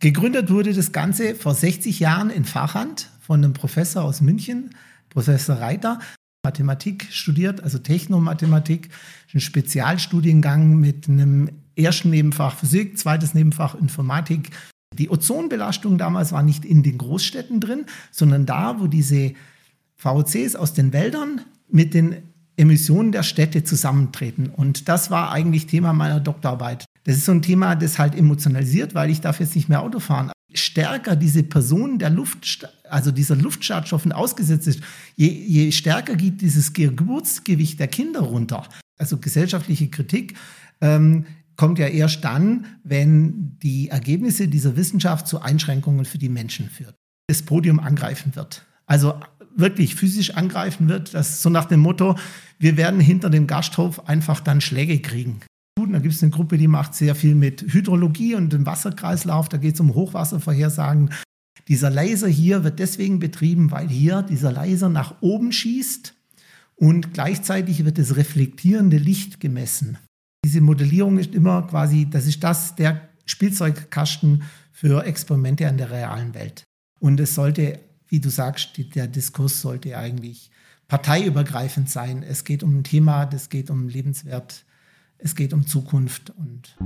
Gegründet wurde das Ganze vor 60 Jahren in Fachhand von einem Professor aus München, Professor Reiter. Mathematik studiert, also Technomathematik, ein Spezialstudiengang mit einem ersten Nebenfach Physik, zweites Nebenfach Informatik. Die Ozonbelastung damals war nicht in den Großstädten drin, sondern da, wo diese VOCs aus den Wäldern mit den Emissionen der Städte zusammentreten. Und das war eigentlich Thema meiner Doktorarbeit. Das ist so ein Thema, das halt emotionalisiert, weil ich darf jetzt nicht mehr Auto fahren. Stärker diese Person dieser Luftschadstoffen ausgesetzt ist, je stärker geht dieses Geburtsgewicht der Kinder runter. Also gesellschaftliche Kritik kommt ja erst dann, wenn die Ergebnisse dieser Wissenschaft zu Einschränkungen für die Menschen führt. Das Podium angreifen wird. Also wirklich physisch angreifen wird, das ist so nach dem Motto, wir werden hinter dem Gasthof einfach dann Schläge kriegen. Da gibt es eine Gruppe, die macht sehr viel mit Hydrologie und dem Wasserkreislauf. Da geht es um Hochwasservorhersagen. Dieser Laser hier wird deswegen betrieben, weil hier dieser Laser nach oben schießt und gleichzeitig wird das reflektierende Licht gemessen. Diese Modellierung ist immer quasi, der Spielzeugkasten für Experimente an der realen Welt. Und es sollte, wie du sagst, der Diskurs sollte eigentlich parteiübergreifend sein. Es geht um ein Thema, es geht um Lebenswert. Es geht um Zukunft und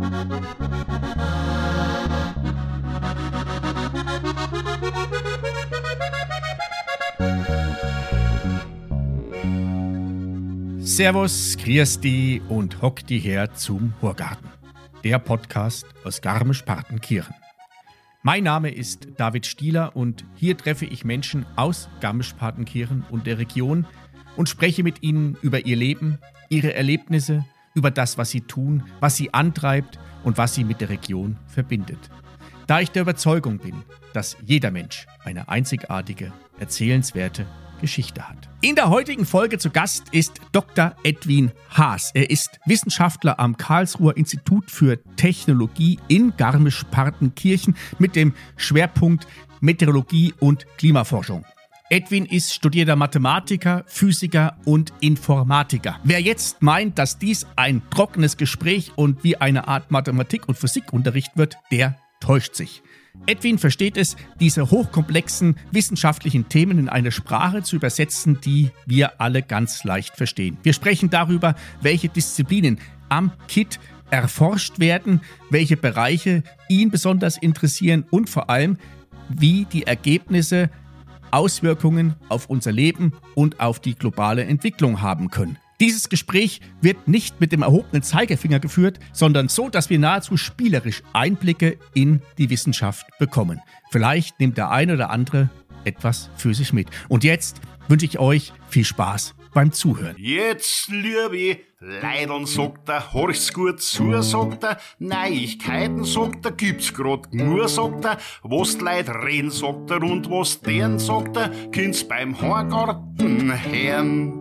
Servus, grüß die und hock die her zum Horgarten, der Podcast aus Garmisch-Partenkirchen. Mein Name ist David Stieler und hier treffe ich Menschen aus Garmisch-Partenkirchen und der Region und spreche mit ihnen über ihr Leben, ihre Erlebnisse, über das, was sie tun, was sie antreibt und was sie mit der Region verbindet. Da ich der Überzeugung bin, dass jeder Mensch eine einzigartige, erzählenswerte Geschichte hat. In der heutigen Folge zu Gast ist Dr. Edwin Haas. Er ist Wissenschaftler am Karlsruher Institut für Technologie in Garmisch-Partenkirchen mit dem Schwerpunkt Meteorologie und Klimaforschung. Edwin ist studierter Mathematiker, Physiker und Informatiker. Wer jetzt meint, dass dies ein trockenes Gespräch und wie eine Art Mathematik- und Physikunterricht wird, der täuscht sich. Edwin versteht es, diese hochkomplexen wissenschaftlichen Themen in eine Sprache zu übersetzen, die wir alle ganz leicht verstehen. Wir sprechen darüber, welche Disziplinen am KIT erforscht werden, welche Bereiche ihn besonders interessieren und vor allem, wie die Ergebnisse Auswirkungen auf unser Leben und auf die globale Entwicklung haben können. Dieses Gespräch wird nicht mit dem erhobenen Zeigefinger geführt, sondern so, dass wir nahezu spielerisch Einblicke in die Wissenschaft bekommen. Vielleicht nimmt der eine oder andere etwas für sich mit. Und jetzt wünsche ich euch viel Spaß beim Zuhören. Jetzt, liebe Leidern, sagt er, horch's gut zu, sagt er, Neuigkeiten, sagt er, gibt's grad nur, sagt er, was die Leute reden, sagt er, und was deren, sagt er, kind's beim Horgarten hören.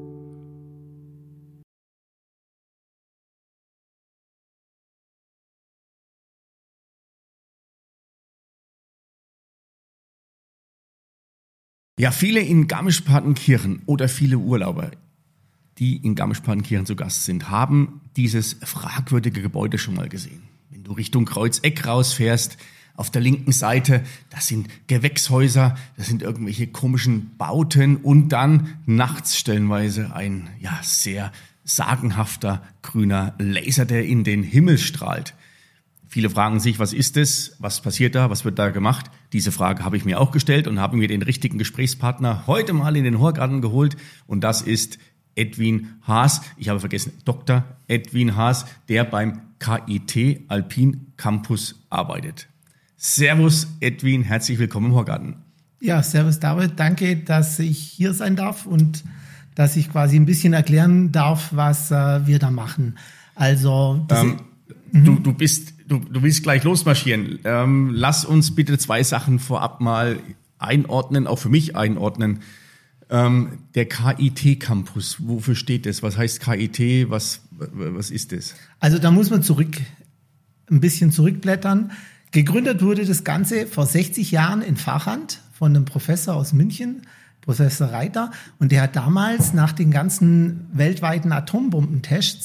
Ja, viele in Garmisch-Partenkirchen oder viele Urlauber, die in Garmisch-Partenkirchen zu Gast sind, haben dieses fragwürdige Gebäude schon mal gesehen. Wenn du Richtung Kreuzeck rausfährst, auf der linken Seite, das sind Gewächshäuser, das sind irgendwelche komischen Bauten und dann nachts stellenweise ein sehr sagenhafter grüner Laser, der in den Himmel strahlt. Viele fragen sich, was ist das? Was passiert da? Was wird da gemacht? Diese Frage habe ich mir auch gestellt und habe mir den richtigen Gesprächspartner heute mal in den Horgarten geholt. Und das ist Edwin Haas. Ich habe vergessen, Dr. Edwin Haas, der beim KIT Alpin Campus arbeitet. Servus Edwin, herzlich willkommen im Horgarten. Ja, servus David, danke, dass ich hier sein darf und dass ich quasi ein bisschen erklären darf, was wir da machen. Also Du willst gleich losmarschieren. Lass uns bitte 2 Sachen vorab mal einordnen, auch für mich einordnen. Der KIT-Campus, wofür steht das? Was heißt KIT? Was ist das? Also da muss man ein bisschen zurückblättern. Gegründet wurde das Ganze vor 60 Jahren in Fachhand von einem Professor aus München, Professor Reiter. Und der hat damals nach den ganzen weltweiten Atombombentests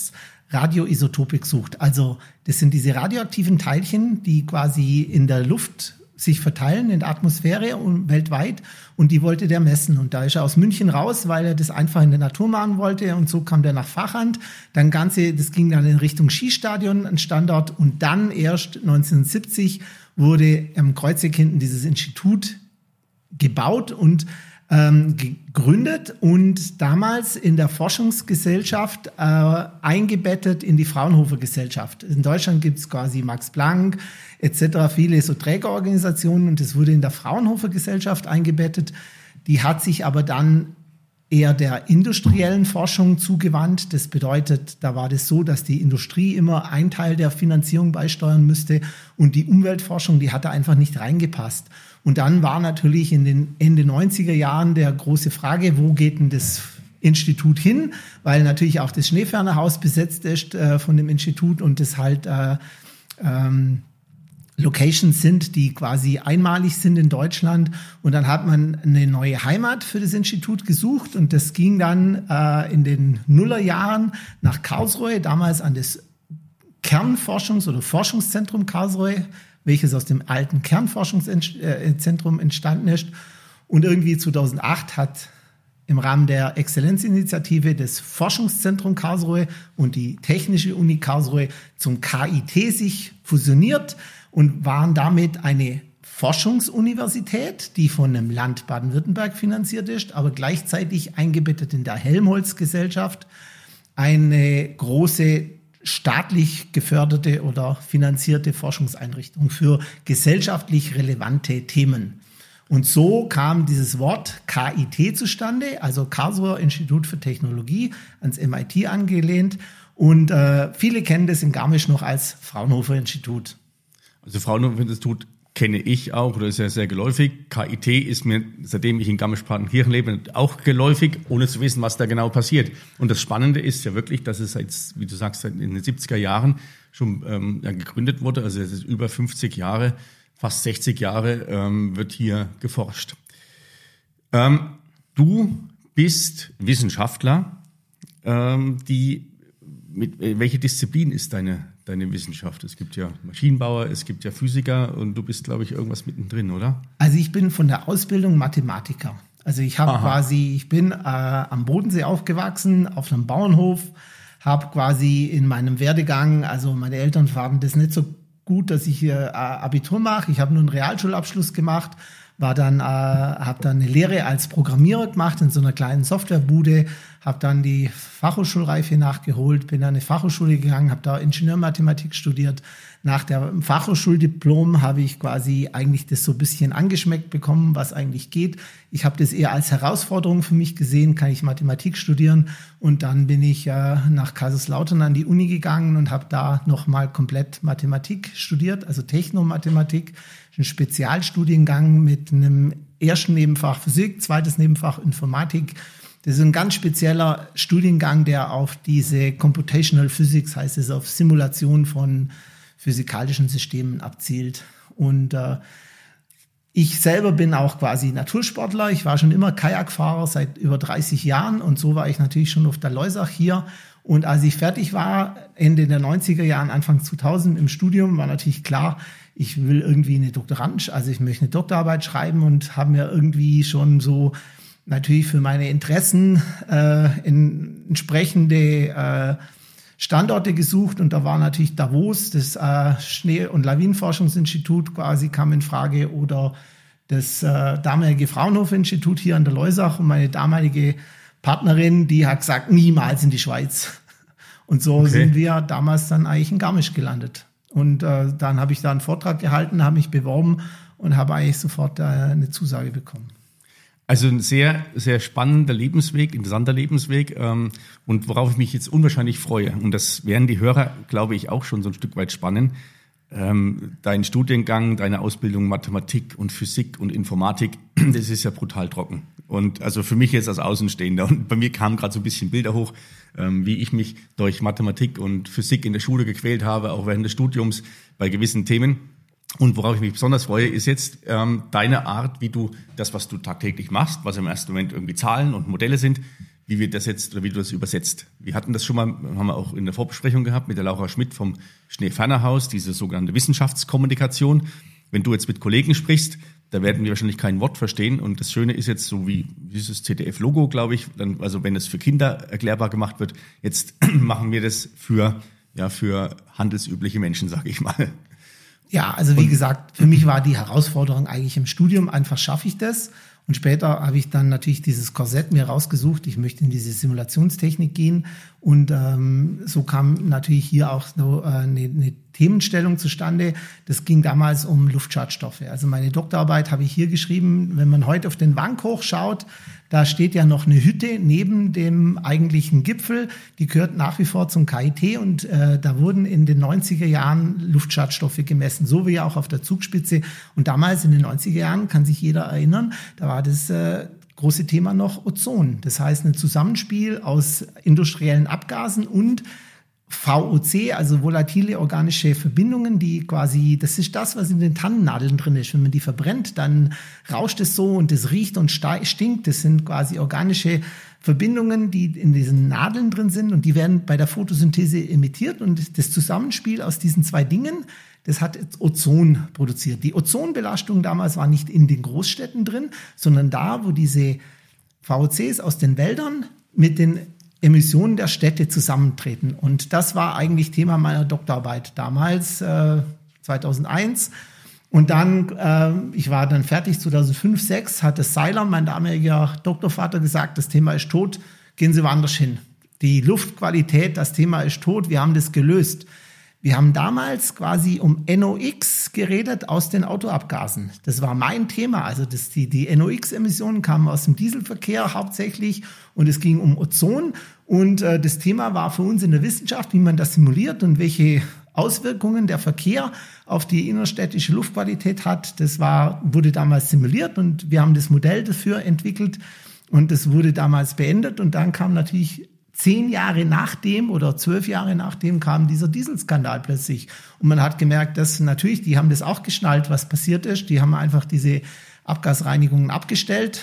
Radioisotope gesucht. Also das sind diese radioaktiven Teilchen, die quasi in der Luft sich verteilen, in der Atmosphäre und weltweit. Und die wollte der messen. Und da ist er aus München raus, weil er das einfach in der Natur machen wollte. Und so kam der nach Vachand. Das ging dann in Richtung Skistadion, ein Standort. Und dann erst 1970 wurde am Kreuzeck hinten dieses Institut gebaut und gegründet und damals in der Forschungsgesellschaft eingebettet in die Fraunhofer Gesellschaft. In Deutschland gibt es quasi Max Planck etc., viele so Trägerorganisationen und es wurde in der Fraunhofer Gesellschaft eingebettet. Die hat sich aber dann eher der industriellen Forschung zugewandt. Das bedeutet, da war das so, dass die Industrie immer einen Teil der Finanzierung beisteuern müsste und die Umweltforschung, die hat da einfach nicht reingepasst. Und dann war natürlich in den Ende 90er Jahren der große Frage, wo geht denn das Institut hin? Weil natürlich auch das Schneefernerhaus besetzt ist von dem Institut und das halt Locations sind, die quasi einmalig sind in Deutschland. Und dann hat man eine neue Heimat für das Institut gesucht und das ging dann in den Nullerjahren nach Karlsruhe, damals an das Kernforschungs- oder Forschungszentrum Karlsruhe, welches aus dem alten Kernforschungszentrum entstanden ist. Und irgendwie 2008 hat im Rahmen der Exzellenzinitiative das Forschungszentrum Karlsruhe und die Technische Uni Karlsruhe zum KIT sich fusioniert und waren damit eine Forschungsuniversität, die von einem Land Baden-Württemberg finanziert ist, aber gleichzeitig eingebettet in der Helmholtz-Gesellschaft, eine große staatlich geförderte oder finanzierte Forschungseinrichtung für gesellschaftlich relevante Themen. Und so kam dieses Wort KIT zustande, also Karlsruher Institut für Technologie, ans MIT angelehnt. Und viele kennen das in Garmisch noch als Fraunhofer Institut. Also Fraunhofer Institut kenne ich auch, oder ist ja sehr geläufig. KIT ist mir, seitdem ich in Garmisch-Partenkirchen lebe, auch geläufig, ohne zu wissen, was da genau passiert. Und das Spannende ist ja wirklich, dass es seit, wie du sagst, in den 70er Jahren schon gegründet wurde. Also es ist über 50 Jahre, fast 60 Jahre wird hier geforscht. Du bist Wissenschaftler. Welche Disziplin ist deine Wissenschaft? Es gibt ja Maschinenbauer, es gibt ja Physiker und du bist, glaube ich, irgendwas mittendrin, oder? Also ich bin von der Ausbildung Mathematiker. Also ich bin am Bodensee aufgewachsen, auf einem Bauernhof, habe quasi in meinem Werdegang, also meine Eltern fanden das nicht so gut, dass ich hier Abitur mache. Ich habe nur einen Realschulabschluss gemacht, habe dann eine Lehre als Programmierer gemacht in so einer kleinen Softwarebude, habe dann die Fachhochschulreife nachgeholt, bin an eine Fachhochschule gegangen, habe da Ingenieurmathematik studiert. Nach dem Fachhochschuldiplom habe ich quasi eigentlich das so ein bisschen angeschmeckt bekommen, was eigentlich geht. Ich habe das eher als Herausforderung für mich gesehen, kann ich Mathematik studieren. Und dann bin ich nach Kaiserslautern an die Uni gegangen und habe da nochmal komplett Mathematik studiert, also Technomathematik, ein Spezialstudiengang mit einem ersten Nebenfach Physik, zweites Nebenfach Informatik. Das ist ein ganz spezieller Studiengang, der auf diese Computational Physics, heißt es, auf Simulation von physikalischen Systemen abzielt. Und ich selber bin auch quasi Natursportler. Ich war schon immer Kajakfahrer seit über 30 Jahren und so war ich natürlich schon auf der Loisach hier. Und als ich fertig war, Ende der 90er Jahren, Anfang 2000 im Studium, war natürlich klar, ich will irgendwie ich möchte eine Doktorarbeit schreiben und habe mir irgendwie schon so natürlich für meine Interessen entsprechende Standorte gesucht und da war natürlich Davos, das Schnee- und Lawinenforschungsinstitut quasi kam in Frage oder das damalige Fraunhofer-Institut hier an der Loisach und meine damalige Partnerin, die hat gesagt, niemals in die Schweiz. Und so sind wir damals dann eigentlich in Garmisch gelandet. Und dann habe ich da einen Vortrag gehalten, habe mich beworben und habe eigentlich sofort eine Zusage bekommen. Also ein sehr, sehr spannender Lebensweg, interessanter Lebensweg und worauf ich mich jetzt unwahrscheinlich freue. Und das werden die Hörer, glaube ich, auch schon so ein Stück weit spannen. Dein Studiengang, deine Ausbildung Mathematik und Physik und Informatik, das ist ja brutal trocken. Und also für mich jetzt als Außenstehender. Und bei mir kamen gerade so ein bisschen Bilder hoch, wie ich mich durch Mathematik und Physik in der Schule gequält habe, auch während des Studiums bei gewissen Themen. Und worauf ich mich besonders freue, ist jetzt deine Art, wie du das, was du tagtäglich machst, was im ersten Moment irgendwie Zahlen und Modelle sind, wie wir das jetzt oder wie du das übersetzt. Wir hatten das schon mal, haben wir auch in der Vorbesprechung gehabt mit der Laura Schmidt vom Schneefernerhaus, diese sogenannte Wissenschaftskommunikation. Wenn du jetzt mit Kollegen sprichst, da werden wir wahrscheinlich kein Wort verstehen. Und das Schöne ist jetzt so wie dieses ZDF-Logo, glaube ich, dann, also wenn es für Kinder erklärbar gemacht wird, jetzt machen wir das für handelsübliche Menschen, sage ich mal. Ja, also wie gesagt, für mich war die Herausforderung eigentlich im Studium, einfach schaffe ich das. Und später habe ich dann natürlich dieses Korsett mir rausgesucht. Ich möchte in diese Simulationstechnik gehen. Und so kam natürlich hier auch so eine Themenstellung zustande. Das ging damals um Luftschadstoffe. Also meine Doktorarbeit habe ich hier geschrieben. Wenn man heute auf den Wank hochschaut, da steht ja noch eine Hütte neben dem eigentlichen Gipfel. Die gehört nach wie vor zum KIT und da wurden in den 90er Jahren Luftschadstoffe gemessen, so wie auch auf der Zugspitze. Und damals in den 90er Jahren, kann sich jeder erinnern, da war das große Thema noch Ozon. Das heißt, ein Zusammenspiel aus industriellen Abgasen und VOC, also volatile organische Verbindungen, die quasi, das ist das, was in den Tannennadeln drin ist. Wenn man die verbrennt, dann rauscht es so und es riecht und stinkt. Das sind quasi organische Verbindungen, die in diesen Nadeln drin sind und die werden bei der Photosynthese emittiert und das Zusammenspiel aus diesen zwei Dingen, das hat Ozon produziert. Die Ozonbelastung damals war nicht in den Großstädten drin, sondern da, wo diese VOCs aus den Wäldern mit den Emissionen der Städte zusammentreten. Und das war eigentlich Thema meiner Doktorarbeit damals, 2001. Und dann, ich war dann fertig, 2005, 2006, hat das Seiler, mein damaliger Doktorvater, gesagt, das Thema ist tot, gehen Sie woanders hin. Die Luftqualität, das Thema ist tot, wir haben das gelöst. Wir haben damals quasi um NOx geredet aus den Autoabgasen. Das war mein Thema. Also die NOx-Emissionen kamen aus dem Dieselverkehr hauptsächlich und es ging um Ozon. Und das Thema war für uns in der Wissenschaft, wie man das simuliert und welche Auswirkungen der Verkehr auf die innerstädtische Luftqualität hat. Das wurde damals simuliert und wir haben das Modell dafür entwickelt und das wurde damals beendet. Und dann kam natürlich 10 Jahre nachdem oder 12 Jahre nachdem kam dieser Dieselskandal plötzlich. Und man hat gemerkt, dass natürlich, die haben das auch geschnallt, was passiert ist. Die haben einfach diese Abgasreinigungen abgestellt.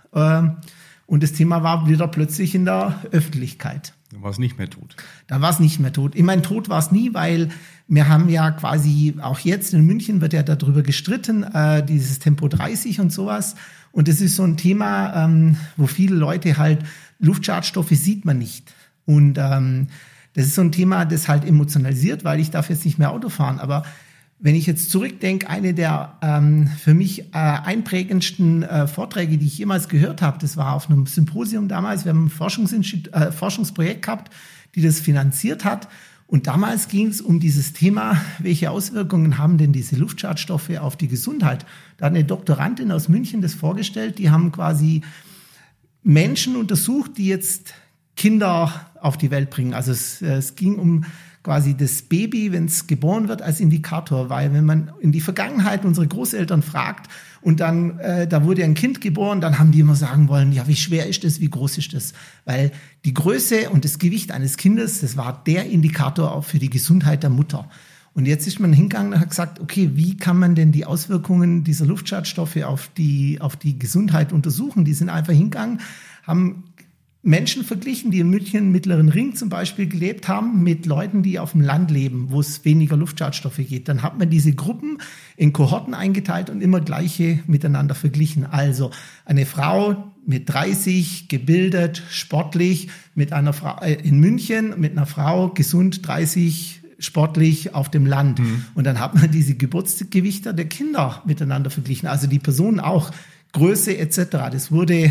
Und das Thema war wieder plötzlich in der Öffentlichkeit. Dann war es nicht mehr tot. Dann war es nicht mehr tot. Ich meine, tot war es nie, weil wir haben ja quasi, auch jetzt in München wird ja darüber gestritten, dieses Tempo 30 und sowas. Und das ist so ein Thema, wo viele Leute halt, Luftschadstoffe sieht man nicht. Und das ist so ein Thema, das halt emotionalisiert, weil ich darf jetzt nicht mehr Auto fahren. Aber wenn ich jetzt zurückdenke, eine der für mich einprägendsten Vorträge, die ich jemals gehört habe, das war auf einem Symposium damals. Wir haben ein Forschungsprojekt gehabt, die das finanziert hat. Und damals ging es um dieses Thema, welche Auswirkungen haben denn diese Luftschadstoffe auf die Gesundheit? Da hat eine Doktorandin aus München das vorgestellt. Die haben quasi Menschen untersucht, die jetzt Kinder auf die Welt bringen. Also es ging um quasi das Baby, wenn es geboren wird, als Indikator, weil wenn man in die Vergangenheit unsere Großeltern fragt und dann da wurde ein Kind geboren, dann haben die immer sagen wollen, ja, wie schwer ist das, wie groß ist das? Weil die Größe und das Gewicht eines Kindes, das war der Indikator auch für die Gesundheit der Mutter. Und jetzt ist man hingegangen und hat gesagt, okay, wie kann man denn die Auswirkungen dieser Luftschadstoffe auf die Gesundheit untersuchen? Die sind einfach hingegangen, haben Menschen verglichen, die im München Mittleren Ring zum Beispiel gelebt haben, mit Leuten, die auf dem Land leben, wo es weniger Luftschadstoffe geht. Dann hat man diese Gruppen in Kohorten eingeteilt und immer gleiche miteinander verglichen. Also eine Frau mit 30, gebildet, sportlich, mit einer Frau in München, mit einer Frau gesund 30, sportlich auf dem Land. Und dann hat man diese Geburtsgewichter der Kinder miteinander verglichen, also die Personen auch, Größe etc. Das wurde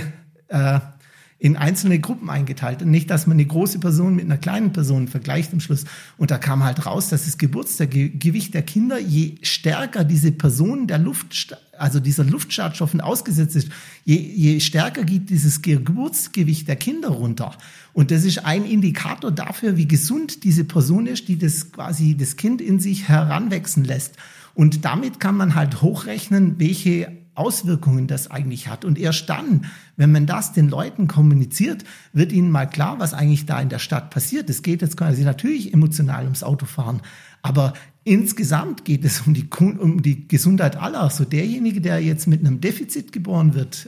in einzelne Gruppen eingeteilt und nicht, dass man eine große Person mit einer kleinen Person vergleicht am Schluss. Und da kam halt raus, dass das Geburtsgewicht der Kinder, je stärker diese Person dieser Luftschadstoffen ausgesetzt ist, je stärker geht dieses Geburtsgewicht der Kinder runter. Und das ist ein Indikator dafür, wie gesund diese Person ist, die das quasi das Kind in sich heranwachsen lässt. Und damit kann man halt hochrechnen, welche Auswirkungen das eigentlich hat. Und erst dann, wenn man das den Leuten kommuniziert, wird ihnen mal klar, was eigentlich da in der Stadt passiert. Es geht jetzt quasi natürlich emotional ums Autofahren, aber insgesamt geht es um die Gesundheit aller. So derjenige, der jetzt mit einem Defizit geboren wird,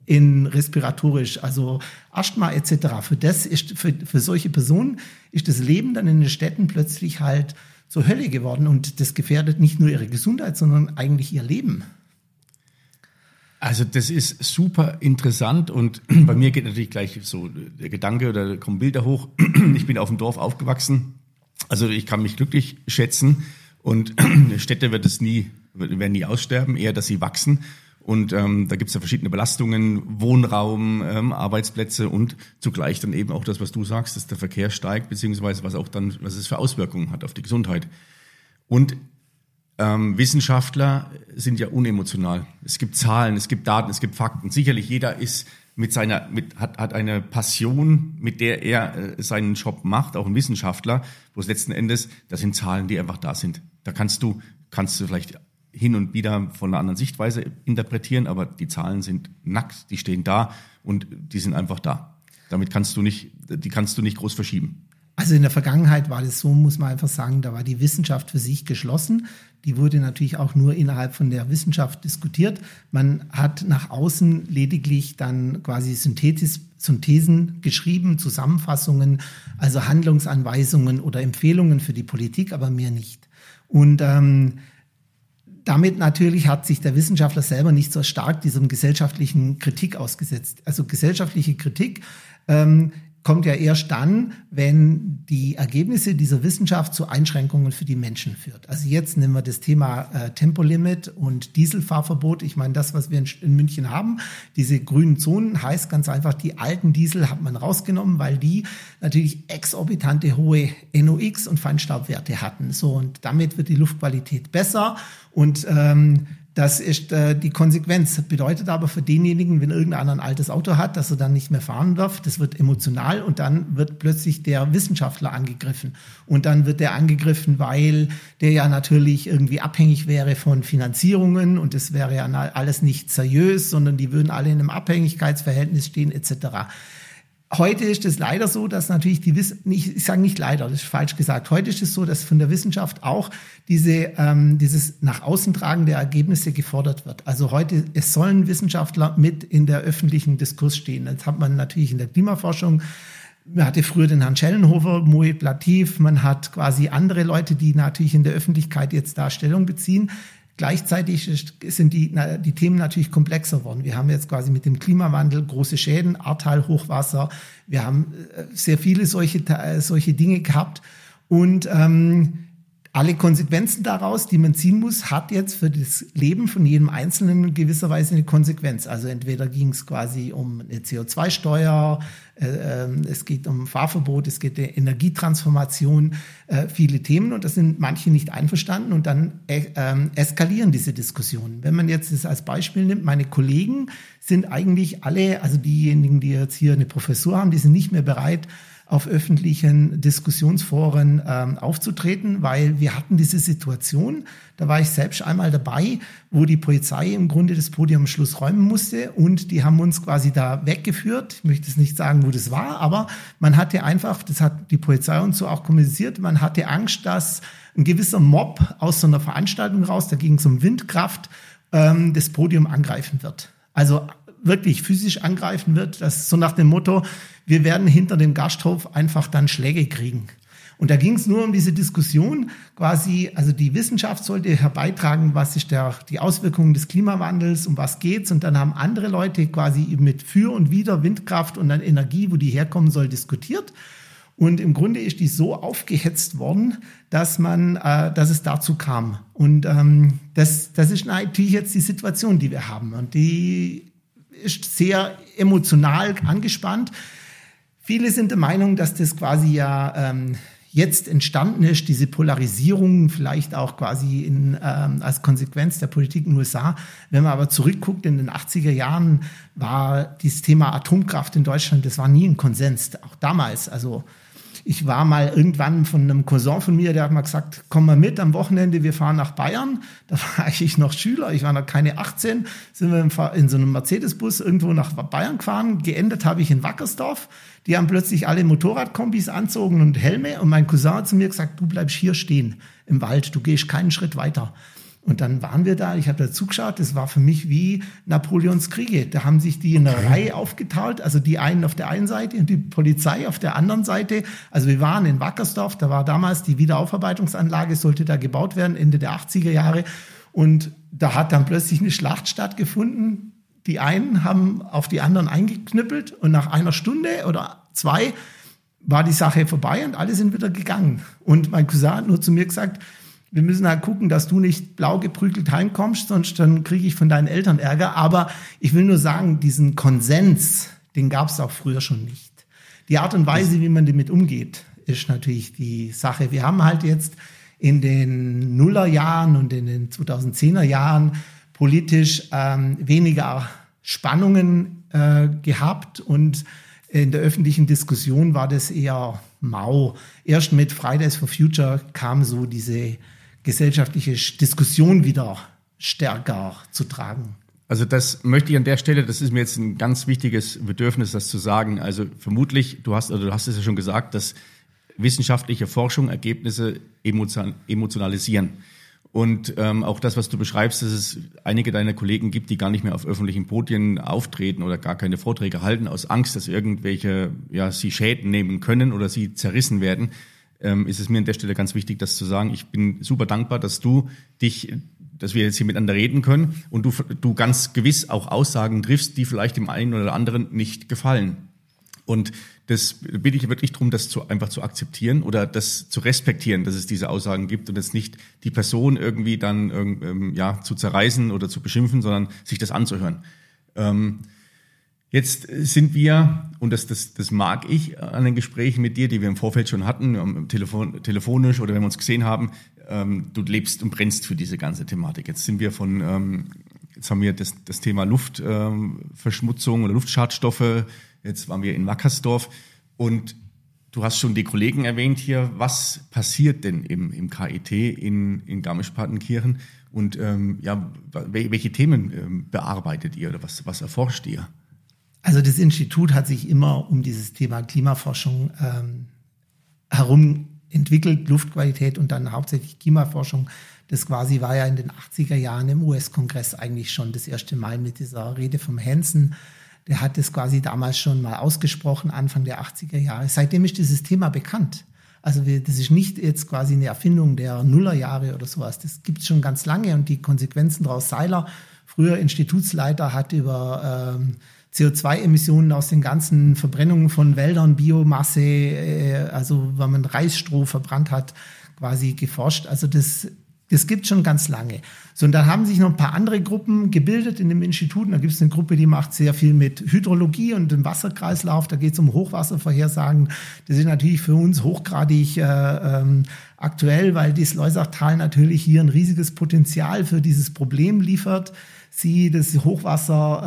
in respiratorisch, also Asthma etc. Für solche Personen ist das Leben dann in den Städten plötzlich halt zur Hölle geworden und das gefährdet nicht nur ihre Gesundheit, sondern eigentlich ihr Leben. Also das ist super interessant und bei mir geht natürlich gleich so der Gedanke oder kommen Bilder hoch. Ich bin auf dem Dorf aufgewachsen, also ich kann mich glücklich schätzen und Städte werden nie aussterben, eher, dass sie wachsen. Und da gibt es ja verschiedene Belastungen, Wohnraum, Arbeitsplätze und zugleich dann eben auch das, was du sagst, dass der Verkehr steigt, beziehungsweise was es für Auswirkungen hat auf die Gesundheit. Und Wissenschaftler sind ja unemotional. Es gibt Zahlen, es gibt Daten, es gibt Fakten. Sicherlich jeder ist hat eine Passion, mit der er seinen Job macht, auch ein Wissenschaftler, wo es letzten Endes, das sind Zahlen, die einfach da sind. Da kannst du vielleicht hin und wieder von einer anderen Sichtweise interpretieren, aber die Zahlen sind nackt, die stehen da und die sind einfach da. Die kannst du nicht groß verschieben. Also in der Vergangenheit war das so, muss man einfach sagen, da war die Wissenschaft für sich geschlossen. Die wurde natürlich auch nur innerhalb von der Wissenschaft diskutiert. Man hat nach außen lediglich dann quasi Synthesen geschrieben, Zusammenfassungen, also Handlungsanweisungen oder Empfehlungen für die Politik, aber mehr nicht. Und damit natürlich hat sich der Wissenschaftler selber nicht so stark diesem gesellschaftlichen Kritik ausgesetzt. Also gesellschaftliche Kritik kommt ja erst dann, wenn die Ergebnisse dieser Wissenschaft zu Einschränkungen für die Menschen führt. Also jetzt nehmen wir das Thema Tempolimit und Dieselfahrverbot. Ich meine, das, was wir in München haben, diese grünen Zonen, heißt ganz einfach, die alten Diesel hat man rausgenommen, weil die natürlich exorbitante hohe NOx und Feinstaubwerte hatten. So, und damit wird die Luftqualität besser und das ist die Konsequenz. Bedeutet aber für denjenigen, wenn irgendeiner ein altes Auto hat, dass er dann nicht mehr fahren darf, das wird emotional und dann wird plötzlich der Wissenschaftler angegriffen. Und dann wird der angegriffen, weil der ja natürlich irgendwie abhängig wäre von Finanzierungen und das wäre ja alles nicht seriös, sondern die würden alle in einem Abhängigkeitsverhältnis stehen etc. Heute ist es leider so, dass natürlich ich sage nicht leider, das ist falsch gesagt. Heute ist es so, dass von der Wissenschaft auch dieses nach außen tragen der Ergebnisse gefordert wird. Also heute, es sollen Wissenschaftler mit in der öffentlichen Diskurs stehen. Das hat man natürlich in der Klimaforschung. Man hatte früher den Herrn Schellenhofer, Moed Latif, man hat quasi andere Leute, die natürlich in der Öffentlichkeit jetzt da Stellung beziehen. Gleichzeitig sind die Themen natürlich komplexer worden. Wir haben jetzt quasi mit dem Klimawandel große Schäden, Ahrtal, Hochwasser. Wir haben sehr viele solche Dinge gehabt. Und alle Konsequenzen daraus, die man ziehen muss, hat jetzt für das Leben von jedem Einzelnen in gewisser Weise eine Konsequenz. Also entweder ging es quasi um eine CO2-Steuer, es geht um Fahrverbot, es geht um Energietransformation, viele Themen und da sind manche nicht einverstanden und dann eskalieren diese Diskussionen. Wenn man jetzt das als Beispiel nimmt, meine Kollegen sind eigentlich alle, also diejenigen, die jetzt hier eine Professur haben, die sind nicht mehr bereit, auf öffentlichen Diskussionsforen aufzutreten, weil wir hatten diese Situation, da war ich selbst einmal dabei, wo die Polizei im Grunde das Podium am Schluss räumen musste und die haben uns quasi da weggeführt. Ich möchte jetzt nicht sagen, wo das war, aber man hatte einfach, das hat die Polizei uns so auch kommuniziert, man hatte Angst, dass ein gewisser Mob aus so einer Veranstaltung raus, da ging es um Windkraft, das Podium angreifen wird. Also wirklich physisch angreifen wird, das ist so nach dem Motto, wir werden hinter dem Gasthof einfach dann Schläge kriegen. Und da ging es nur um diese Diskussion, quasi, also die Wissenschaft sollte herbeitragen, was ist die Auswirkungen des Klimawandels, um was geht's, und dann haben andere Leute quasi mit für und wider Windkraft und dann Energie, wo die herkommen soll, diskutiert. Und im Grunde ist die so aufgehetzt worden, dass es dazu kam. Und das ist natürlich jetzt die Situation, die wir haben. Und die ist sehr emotional angespannt. Viele sind der Meinung, dass das quasi ja jetzt entstanden ist, diese Polarisierung vielleicht auch quasi als Konsequenz der Politik in den USA. Wenn man aber zurückguckt, in den 80er Jahren war dieses Thema Atomkraft in Deutschland, das war nie ein Konsens, auch damals. Also ich war mal irgendwann von einem Cousin von mir, der hat mal gesagt, komm mal mit am Wochenende, wir fahren nach Bayern. Da war ich noch Schüler, ich war noch keine 18, sind wir in so einem Mercedes-Bus irgendwo nach Bayern gefahren. Geendet habe ich in Wackersdorf. Die haben plötzlich alle Motorradkombis anzogen und Helme. Und mein Cousin hat zu mir gesagt, du bleibst hier stehen im Wald, du gehst keinen Schritt weiter. Und dann waren wir da, ich habe da zugeschaut, das war für mich wie Napoleons Kriege. Da haben sich die in der Reihe aufgeteilt, also die einen auf der einen Seite und die Polizei auf der anderen Seite. Also wir waren in Wackersdorf, da war damals die Wiederaufarbeitungsanlage, sollte da gebaut werden, Ende der 80er Jahre. Und da hat dann plötzlich eine Schlacht stattgefunden. Die einen haben auf die anderen eingeknüppelt und nach einer Stunde oder 2 war die Sache vorbei und alle sind wieder gegangen. Und mein Cousin hat nur zu mir gesagt, wir müssen halt gucken, dass du nicht blau geprügelt heimkommst, sonst dann kriege ich von deinen Eltern Ärger. Aber ich will nur sagen, diesen Konsens, den gab es auch früher schon nicht. Die Art und Weise, wie man damit umgeht, ist natürlich die Sache. Wir haben halt jetzt in den Nullerjahren und in den 2010er Jahren politisch weniger Spannungen gehabt und in der öffentlichen Diskussion war das eher mau. Erst mit Fridays for Future kam so diese gesellschaftliche Diskussion wieder stärker zu tragen. Also das möchte ich an der Stelle, das ist mir jetzt ein ganz wichtiges Bedürfnis, das zu sagen. Also vermutlich, du hast es ja schon gesagt, dass wissenschaftliche Forschung Ergebnisse emotionalisieren. Und auch das, was du beschreibst, dass es einige deiner Kollegen gibt, die gar nicht mehr auf öffentlichen Podien auftreten oder gar keine Vorträge halten, aus Angst, dass irgendwelche sie Schäden nehmen können oder sie zerrissen werden, ist es mir an der Stelle ganz wichtig, das zu sagen. Ich bin super dankbar, dass wir jetzt hier miteinander reden können und du ganz gewiss auch Aussagen triffst, die vielleicht dem einen oder anderen nicht gefallen. Und das bitte ich wirklich darum, das einfach zu akzeptieren oder das zu respektieren, dass es diese Aussagen gibt und jetzt nicht die Person irgendwie dann zu zerreißen oder zu beschimpfen, sondern sich das anzuhören. Jetzt sind wir, und das mag ich an den Gesprächen mit dir, die wir im Vorfeld schon hatten, telefonisch oder wenn wir uns gesehen haben, du lebst und brennst für diese ganze Thematik. Jetzt haben wir das Thema Luftverschmutzung oder Luftschadstoffe. Jetzt waren wir in Wackersdorf und du hast schon die Kollegen erwähnt hier. Was passiert denn im KIT in Garmisch-Partenkirchen und welche Themen bearbeitet ihr oder was erforscht ihr? Also das Institut hat sich immer um dieses Thema Klimaforschung herum entwickelt, Luftqualität und dann hauptsächlich Klimaforschung. Das quasi war ja in den 80er Jahren im US-Kongress eigentlich schon das erste Mal mit dieser Rede vom Hansen. Der hat das quasi damals schon mal ausgesprochen, Anfang der 80er Jahre. Seitdem ist dieses Thema bekannt. Also das ist nicht jetzt quasi eine Erfindung der Nullerjahre oder sowas. Das gibt es schon ganz lange und die Konsequenzen daraus. Seiler, früher Institutsleiter, hat über CO2-Emissionen aus den ganzen Verbrennungen von Wäldern, Biomasse, also wenn man Reisstroh verbrannt hat, quasi geforscht. Also das gibt es schon ganz lange. So, und dann haben sich noch ein paar andere Gruppen gebildet in dem Institut. Da gibt es eine Gruppe, die macht sehr viel mit Hydrologie und dem Wasserkreislauf. Da geht es um Hochwasservorhersagen. Das ist natürlich für uns hochgradig aktuell, weil das Loisachtal natürlich hier ein riesiges Potenzial für dieses Problem liefert. Das Hochwasser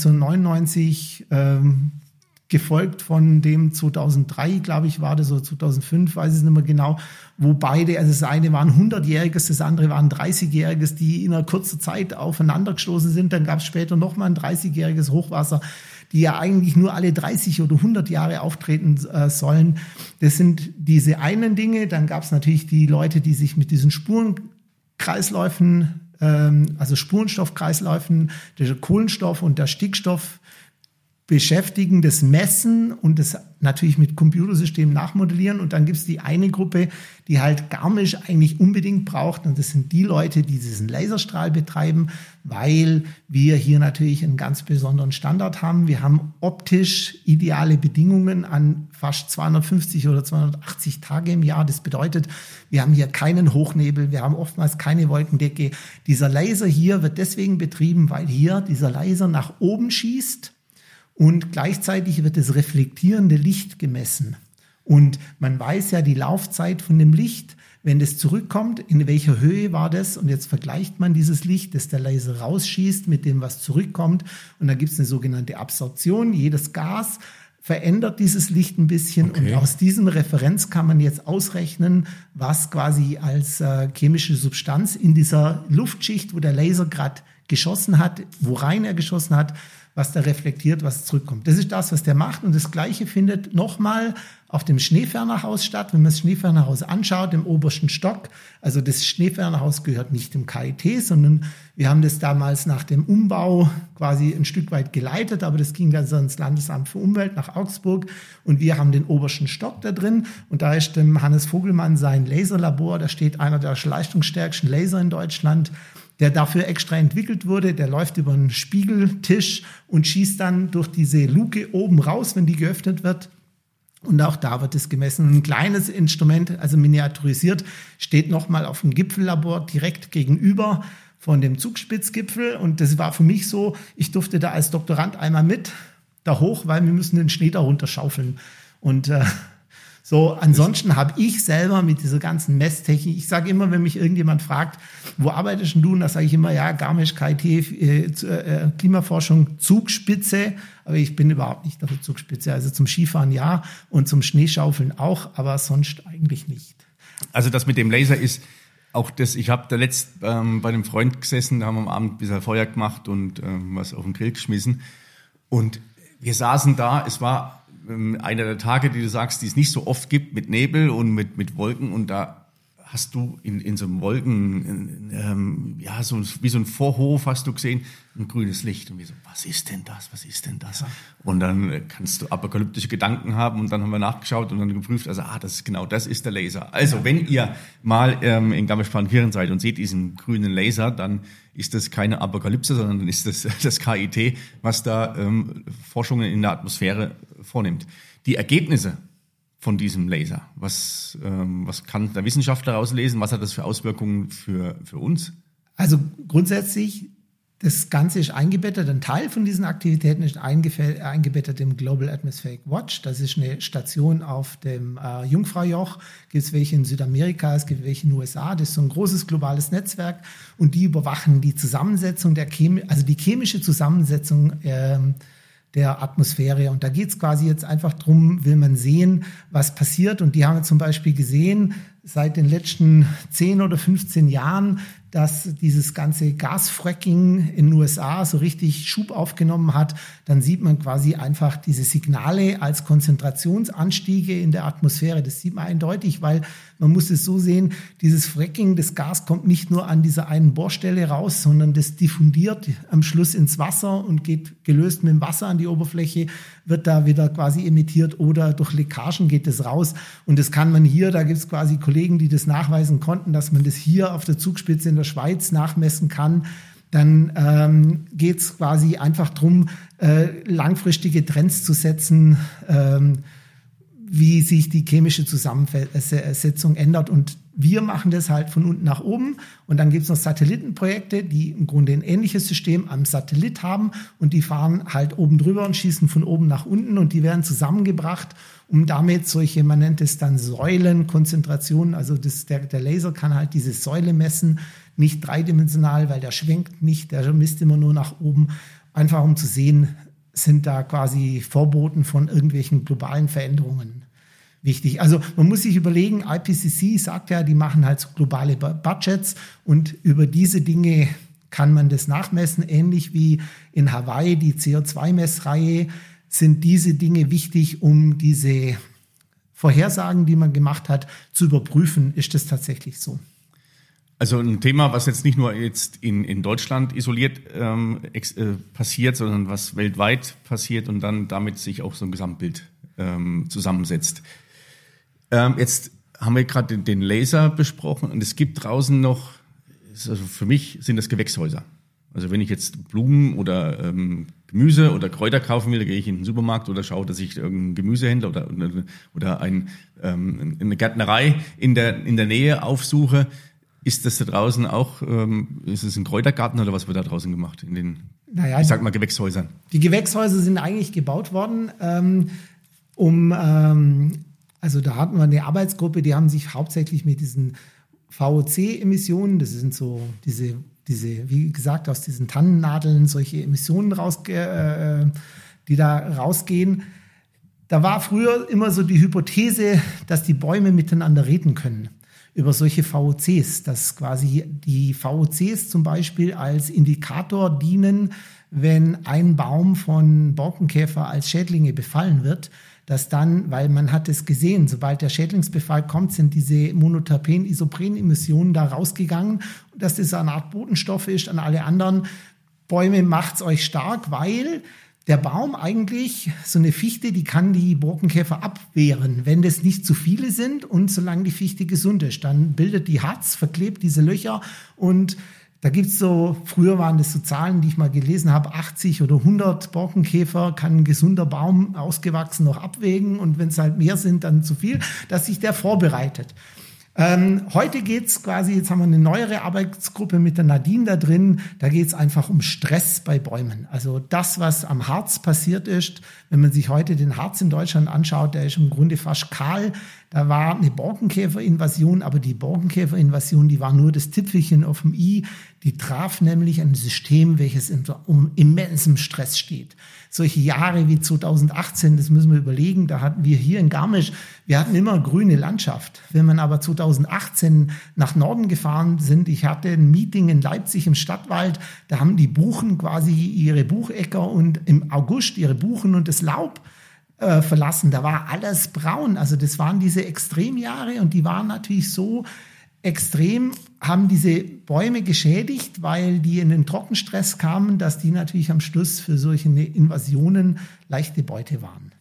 1999, gefolgt von dem 2003, glaube ich, war das, oder 2005, weiß ich es nicht mehr genau, wo beide, also das eine war ein 100-jähriges, das andere war ein 30-jähriges, die in einer kurzen Zeit aufeinander gestoßen sind. Dann gab es später nochmal ein 30-jähriges Hochwasser, die ja eigentlich nur alle 30 oder 100 Jahre auftreten sollen. Das sind diese einen Dinge. Dann gab es natürlich die Leute, die sich mit diesen Spurenkreisläufen, also Spurenstoffkreisläufen, der Kohlenstoff und der Stickstoff beschäftigen, das Messen und das natürlich mit Computersystemen nachmodellieren. Und dann gibt es die eine Gruppe, die halt Garmisch eigentlich unbedingt braucht. Und das sind die Leute, die diesen Laserstrahl betreiben, weil wir hier natürlich einen ganz besonderen Standard haben. Wir haben optisch ideale Bedingungen an fast 250 oder 280 Tage im Jahr. Das bedeutet, wir haben hier keinen Hochnebel, wir haben oftmals keine Wolkendecke. Dieser Laser hier wird deswegen betrieben, weil hier dieser Laser nach oben schießt. Und gleichzeitig wird das reflektierende Licht gemessen. Und man weiß ja die Laufzeit von dem Licht, wenn das zurückkommt, in welcher Höhe war das? Und jetzt vergleicht man dieses Licht, das der Laser rausschießt, mit dem, was zurückkommt. Und da gibt es eine sogenannte Absorption. Jedes Gas verändert dieses Licht ein bisschen. Okay. Und aus diesem Referenz kann man jetzt ausrechnen, was quasi als chemische Substanz in dieser Luftschicht, wo der Laser gerade geschossen hat, worein er geschossen hat, was da reflektiert, was zurückkommt. Das ist das, was der macht. Und das Gleiche findet nochmal auf dem Schneefernerhaus statt. Wenn man das Schneefernerhaus anschaut, im obersten Stock, also das Schneefernerhaus gehört nicht dem KIT, sondern wir haben das damals nach dem Umbau quasi ein Stück weit geleitet, aber das ging dann so ins Landesamt für Umwelt nach Augsburg und wir haben den obersten Stock da drin und da ist dem Hannes Vogelmann sein Laserlabor, da steht einer der leistungsstärksten Laser in Deutschland, der dafür extra entwickelt wurde, der läuft über einen Spiegeltisch und schießt dann durch diese Luke oben raus, wenn die geöffnet wird. Und auch da wird es gemessen. Ein kleines Instrument, also miniaturisiert, steht nochmal auf dem Gipfellabor direkt gegenüber von dem Zugspitzgipfel. Und das war für mich so, ich durfte da als Doktorand einmal mit da hoch, weil wir müssen den Schnee da runter schaufeln. Und so, ansonsten habe ich selber mit dieser ganzen Messtechnik, ich sage immer, wenn mich irgendjemand fragt, wo arbeitest denn du? Und da sage ich immer, ja, Garmisch, KIT, Klimaforschung, Zugspitze. Aber ich bin überhaupt nicht auf der Zugspitze. Also zum Skifahren ja und zum Schneeschaufeln auch, aber sonst eigentlich nicht. Also das mit dem Laser ist auch das, ich habe da letzt bei einem Freund gesessen, da haben wir am Abend ein bisschen Feuer gemacht und was auf den Grill geschmissen. Und wir saßen da, es war einer der Tage, die du sagst, die es nicht so oft gibt, mit Nebel und mit Wolken. Und da hast du in so einem Wolken, so wie so ein Vorhof hast du gesehen, ein grünes Licht. Und wir so, was ist denn das? Was ist denn das? Ja. Und dann kannst du apokalyptische Gedanken haben. Und dann haben wir nachgeschaut und dann geprüft, also das ist der Laser. Also wenn ihr mal in Garmisch-Partenkirchen seid und seht diesen grünen Laser, dann ist das keine Apokalypse, sondern dann ist das KIT, was da Forschungen in der Atmosphäre vornimmt. Die Ergebnisse von diesem Laser, was kann der Wissenschaftler rauslesen? Was hat das für Auswirkungen für uns? Also grundsätzlich, das Ganze ist eingebettet, ein Teil von diesen Aktivitäten ist eingebettet im Global Atmospheric Watch. Das ist eine Station auf dem Jungfraujoch. Gibt es welche in Südamerika, es gibt welche in den USA. Das ist so ein großes globales Netzwerk und die überwachen die Zusammensetzung die chemische Zusammensetzung der Atmosphäre. Und da geht es quasi jetzt einfach drum, will man sehen, was passiert. Und die haben zum Beispiel gesehen, seit den letzten 10 oder 15 Jahren, dass dieses ganze Gasfracking in den USA so richtig Schub aufgenommen hat, dann sieht man quasi einfach diese Signale als Konzentrationsanstiege in der Atmosphäre. Das sieht man eindeutig, weil man muss es so sehen, dieses Fracking, das Gas kommt nicht nur an dieser einen Bohrstelle raus, sondern das diffundiert am Schluss ins Wasser und geht gelöst mit dem Wasser an die Oberfläche, wird da wieder quasi emittiert oder durch Leckagen geht es raus. Und das kann man hier, da gibt es quasi Kollegen, die das nachweisen konnten, dass man das hier auf der Zugspitze in der Schweiz nachmessen kann. Dann geht es quasi einfach darum, langfristige Trends zu setzen, wie sich die chemische Zusammensetzung ändert. Und wir machen das halt von unten nach oben. Und dann gibt es noch Satellitenprojekte, die im Grunde ein ähnliches System am Satellit haben. Und die fahren halt oben drüber und schießen von oben nach unten. Und die werden zusammengebracht, um damit solche, man nennt es dann Säulenkonzentrationen. Also der Laser kann halt diese Säule messen, nicht dreidimensional, weil der schwenkt nicht, der misst immer nur nach oben. Einfach um zu sehen, sind da quasi Vorboten von irgendwelchen globalen Veränderungen wichtig. Also man muss sich überlegen, IPCC sagt ja, die machen halt so globale Budgets und über diese Dinge kann man das nachmessen. Ähnlich wie in Hawaii die CO2-Messreihe sind diese Dinge wichtig, um diese Vorhersagen, die man gemacht hat, zu überprüfen. Ist das tatsächlich so? Also ein Thema, was jetzt nicht nur jetzt in Deutschland isoliert passiert, sondern was weltweit passiert und dann damit sich auch so ein Gesamtbild zusammensetzt. Jetzt haben wir gerade den Laser besprochen und es gibt draußen noch, also für mich sind das Gewächshäuser. Also wenn ich jetzt Blumen oder Gemüse oder Kräuter kaufen will, dann gehe ich in den Supermarkt oder schaue, dass ich irgendeinen Gemüsehändler oder eine Gärtnerei in der Nähe aufsuche. Ist das da draußen auch, ist es ein Kräutergarten oder was wird da draußen gemacht in den, ich sag mal, Gewächshäusern? Die Gewächshäuser sind eigentlich gebaut worden, also da hatten wir eine Arbeitsgruppe, die haben sich hauptsächlich mit diesen VOC-Emissionen, das sind so diese, wie gesagt, aus diesen Tannennadeln solche Emissionen die da rausgehen. Da war früher immer so die Hypothese, dass die Bäume miteinander reden können. über solche VOCs, dass quasi die VOCs zum Beispiel als Indikator dienen, wenn ein Baum von Borkenkäfer als Schädlinge befallen wird, dass dann, weil man hat es gesehen, sobald der Schädlingsbefall kommt, sind diese Monoterpen-Isopren-Emissionen da rausgegangen und dass das eine Art Botenstoff ist an alle anderen Bäume, macht's euch stark, weil der Baum eigentlich, so eine Fichte, die kann die Borkenkäfer abwehren, wenn das nicht zu viele sind und solange die Fichte gesund ist. Dann bildet die Harz, verklebt diese Löcher und da gibt's so, früher waren das so Zahlen, die ich mal gelesen habe, 80 oder 100 Borkenkäfer kann ein gesunder Baum ausgewachsen noch abwägen und wenn es halt mehr sind, dann zu viel, dass sich der vorbereitet. Heute geht's quasi, jetzt haben wir eine neuere Arbeitsgruppe mit der Nadine da drin, da geht's einfach um Stress bei Bäumen. Also das, was am Harz passiert ist, wenn man sich heute den Harz in Deutschland anschaut, der ist im Grunde fast kahl. Da war eine Borkenkäferinvasion, aber die Borkenkäferinvasion, die war nur das Tüpfelchen auf dem i. Die traf nämlich ein System, welches unter immensem Stress steht. Solche Jahre wie 2018, das müssen wir überlegen, da hatten wir hier in Garmisch, wir hatten immer grüne Landschaft. Wenn man aber 2018 nach Norden gefahren sind, ich hatte ein Meeting in Leipzig im Stadtwald, da haben die Buchen quasi ihre Buchecker und im August ihre Buchen und das Laub verlassen. Da war alles braun. Also das waren diese Extremjahre und die waren natürlich so extrem, haben diese Bäume geschädigt, weil die in den Trockenstress kamen, dass die natürlich am Schluss für solche Invasionen leichte Beute waren.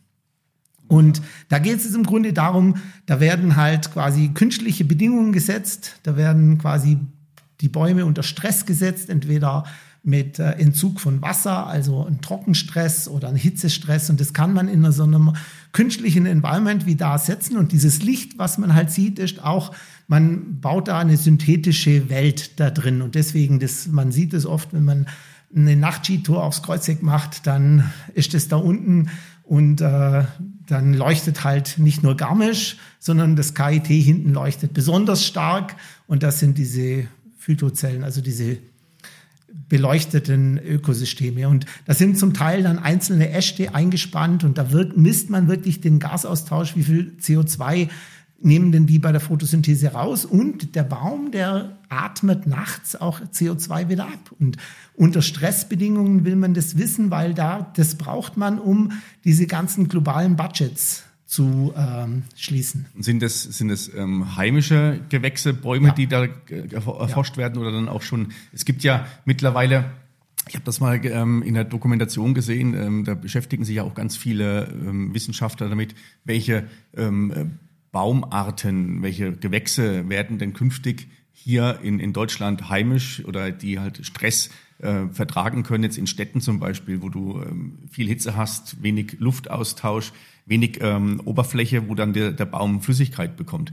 Und da geht es im Grunde darum, da werden halt quasi künstliche Bedingungen gesetzt, da werden quasi die Bäume unter Stress gesetzt, entweder mit Entzug von Wasser, also ein Trockenstress oder ein Hitzestress. Und das kann man in so einem künstlichen Environment wie da setzen. Und dieses Licht, was man halt sieht, ist auch, man baut da eine synthetische Welt da drin. Und deswegen, man sieht es oft, wenn man eine Nachtskitour aufs Kreuzeck macht, dann ist es da unten und dann leuchtet halt nicht nur Garmisch, sondern das KIT hinten leuchtet besonders stark. Und das sind diese Phytozellen, also diese beleuchteten Ökosysteme. Und da sind zum Teil dann einzelne Äste eingespannt und da misst man wirklich den Gasaustausch, wie viel CO2 nehmen denn die bei der Photosynthese raus. Und der Baum, der atmet nachts auch CO2 wieder ab. Und unter Stressbedingungen will man das wissen, weil das braucht man, um diese ganzen globalen Budgets zu schließen. Sind das heimische Gewächse, Bäume, ja, die da erforscht werden oder dann auch schon, es gibt ja mittlerweile, ich habe das mal in der Dokumentation gesehen, da beschäftigen sich ja auch ganz viele Wissenschaftler damit, welche Baumarten, welche Gewächse werden denn künftig hier in Deutschland heimisch oder die halt Stress vertragen können, jetzt in Städten zum Beispiel, wo du viel Hitze hast, wenig Luftaustausch, wenig Oberfläche, wo dann der Baum Flüssigkeit bekommt.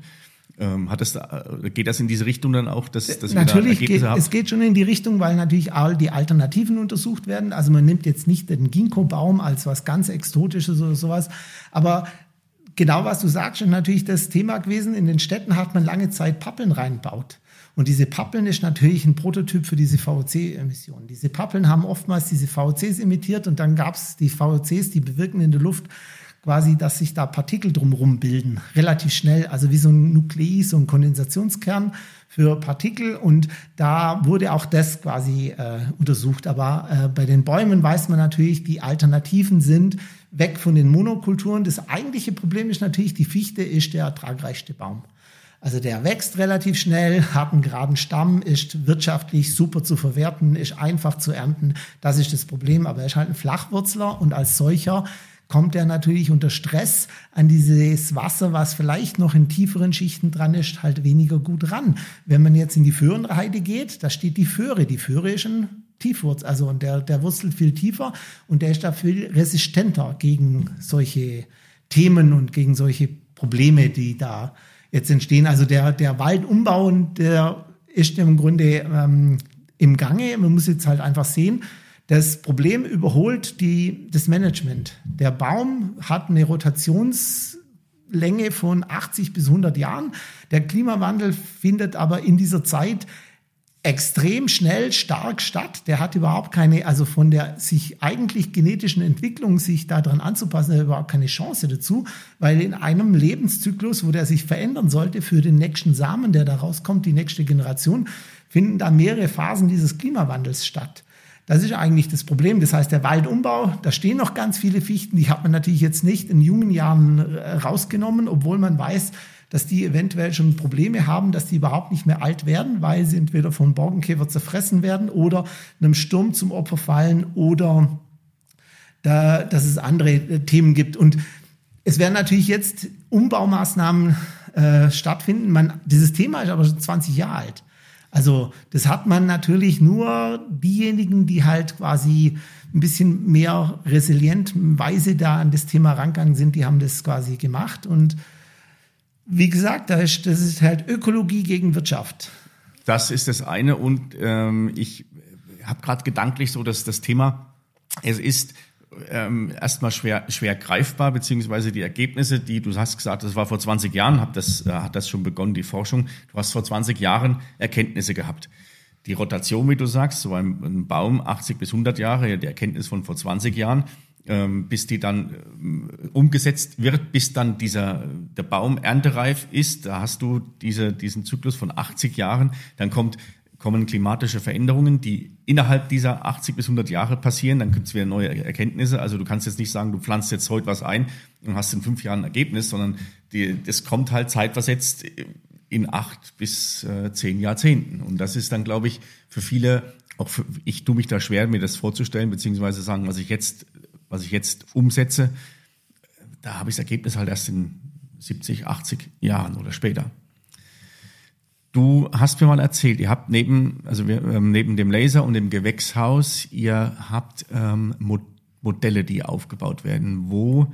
Geht das in diese Richtung dann auch, dass natürlich es geht schon in die Richtung, weil natürlich all die Alternativen untersucht werden. Also man nimmt jetzt nicht den Ginkgo-Baum als was ganz Exotisches oder sowas, aber genau was du sagst, ist natürlich das Thema gewesen. In den Städten hat man lange Zeit Pappeln reingebaut. Und diese Pappeln ist natürlich ein Prototyp für diese VOC-Emissionen. Diese Pappeln haben oftmals diese VOCs emittiert und dann gab es die VOCs, die bewirken in der Luft quasi, dass sich da Partikel drumherum bilden, relativ schnell, also wie so ein Nukleus, so ein Kondensationskern für Partikel. Und da wurde auch das quasi untersucht. Aber bei den Bäumen weiß man natürlich, die Alternativen sind weg von den Monokulturen. Das eigentliche Problem ist natürlich, die Fichte ist der ertragreichste Baum. Also der wächst relativ schnell, hat einen geraden Stamm, ist wirtschaftlich super zu verwerten, ist einfach zu ernten. Das ist das Problem, aber er ist halt ein Flachwurzler und als solcher kommt er natürlich unter Stress an dieses Wasser, was vielleicht noch in tieferen Schichten dran ist, halt weniger gut ran. Wenn man jetzt in die Föhrenheide geht, da steht die Föhre. Die Föhre ist ein Tiefwurz, also und der wurzelt viel tiefer und der ist da viel resistenter gegen solche Themen und gegen solche Probleme, die da jetzt entstehen. Also der Waldumbau, der ist im Grunde im Gange. Man muss jetzt halt einfach sehen, das Problem überholt das Management. Der Baum hat eine Rotationslänge von 80 bis 100 Jahren. Der Klimawandel findet aber in dieser Zeit extrem schnell, stark statt. Der hat überhaupt keine, also von der sich eigentlich genetischen Entwicklung, sich daran anzupassen, hat überhaupt keine Chance dazu, weil in einem Lebenszyklus, wo der sich verändern sollte für den nächsten Samen, der da rauskommt, die nächste Generation, finden da mehrere Phasen dieses Klimawandels statt. Das ist eigentlich das Problem. Das heißt, der Waldumbau, da stehen noch ganz viele Fichten, die hat man natürlich jetzt nicht in jungen Jahren rausgenommen, obwohl man weiß, dass die eventuell schon Probleme haben, dass die überhaupt nicht mehr alt werden, weil sie entweder vom Borkenkäfer zerfressen werden oder einem Sturm zum Opfer fallen oder dass es andere Themen gibt. Und es werden natürlich jetzt Umbaumaßnahmen stattfinden. Dieses Thema ist aber schon 20 Jahre alt. Also das hat man natürlich nur diejenigen, die halt quasi ein bisschen mehr resilientweise da an das Thema rangegangen sind, die haben das quasi gemacht. Und wie gesagt, das ist halt Ökologie gegen Wirtschaft. Das ist das eine und ich habe gerade gedanklich so, dass das Thema, es ist erstmal schwer greifbar, beziehungsweise die Ergebnisse, die du hast gesagt, das war vor 20 Jahren, hat das schon begonnen, die Forschung. Du hast vor 20 Jahren Erkenntnisse gehabt. Die Rotation, wie du sagst, so ein Baum 80 bis 100 Jahre, die Erkenntnis von vor 20 Jahren, bis die dann umgesetzt wird, bis dann der Baum erntereif ist. Da hast du diesen Zyklus von 80 Jahren. Dann kommen klimatische Veränderungen, die innerhalb dieser 80 bis 100 Jahre passieren. Dann gibt es wieder neue Erkenntnisse. Also du kannst jetzt nicht sagen, du pflanzt jetzt heute was ein und hast in 5 Jahren ein Ergebnis, sondern das kommt halt zeitversetzt in 8 bis 10 Jahrzehnten. Und das ist dann, glaube ich, für viele, ich tue mich da schwer, mir das vorzustellen, beziehungsweise sagen, was ich jetzt umsetze, da habe ich das Ergebnis halt erst in 70, 80 Jahren oder später. Du hast mir mal erzählt, ihr habt neben dem Laser und dem Gewächshaus, ihr habt Modelle, die aufgebaut werden, wo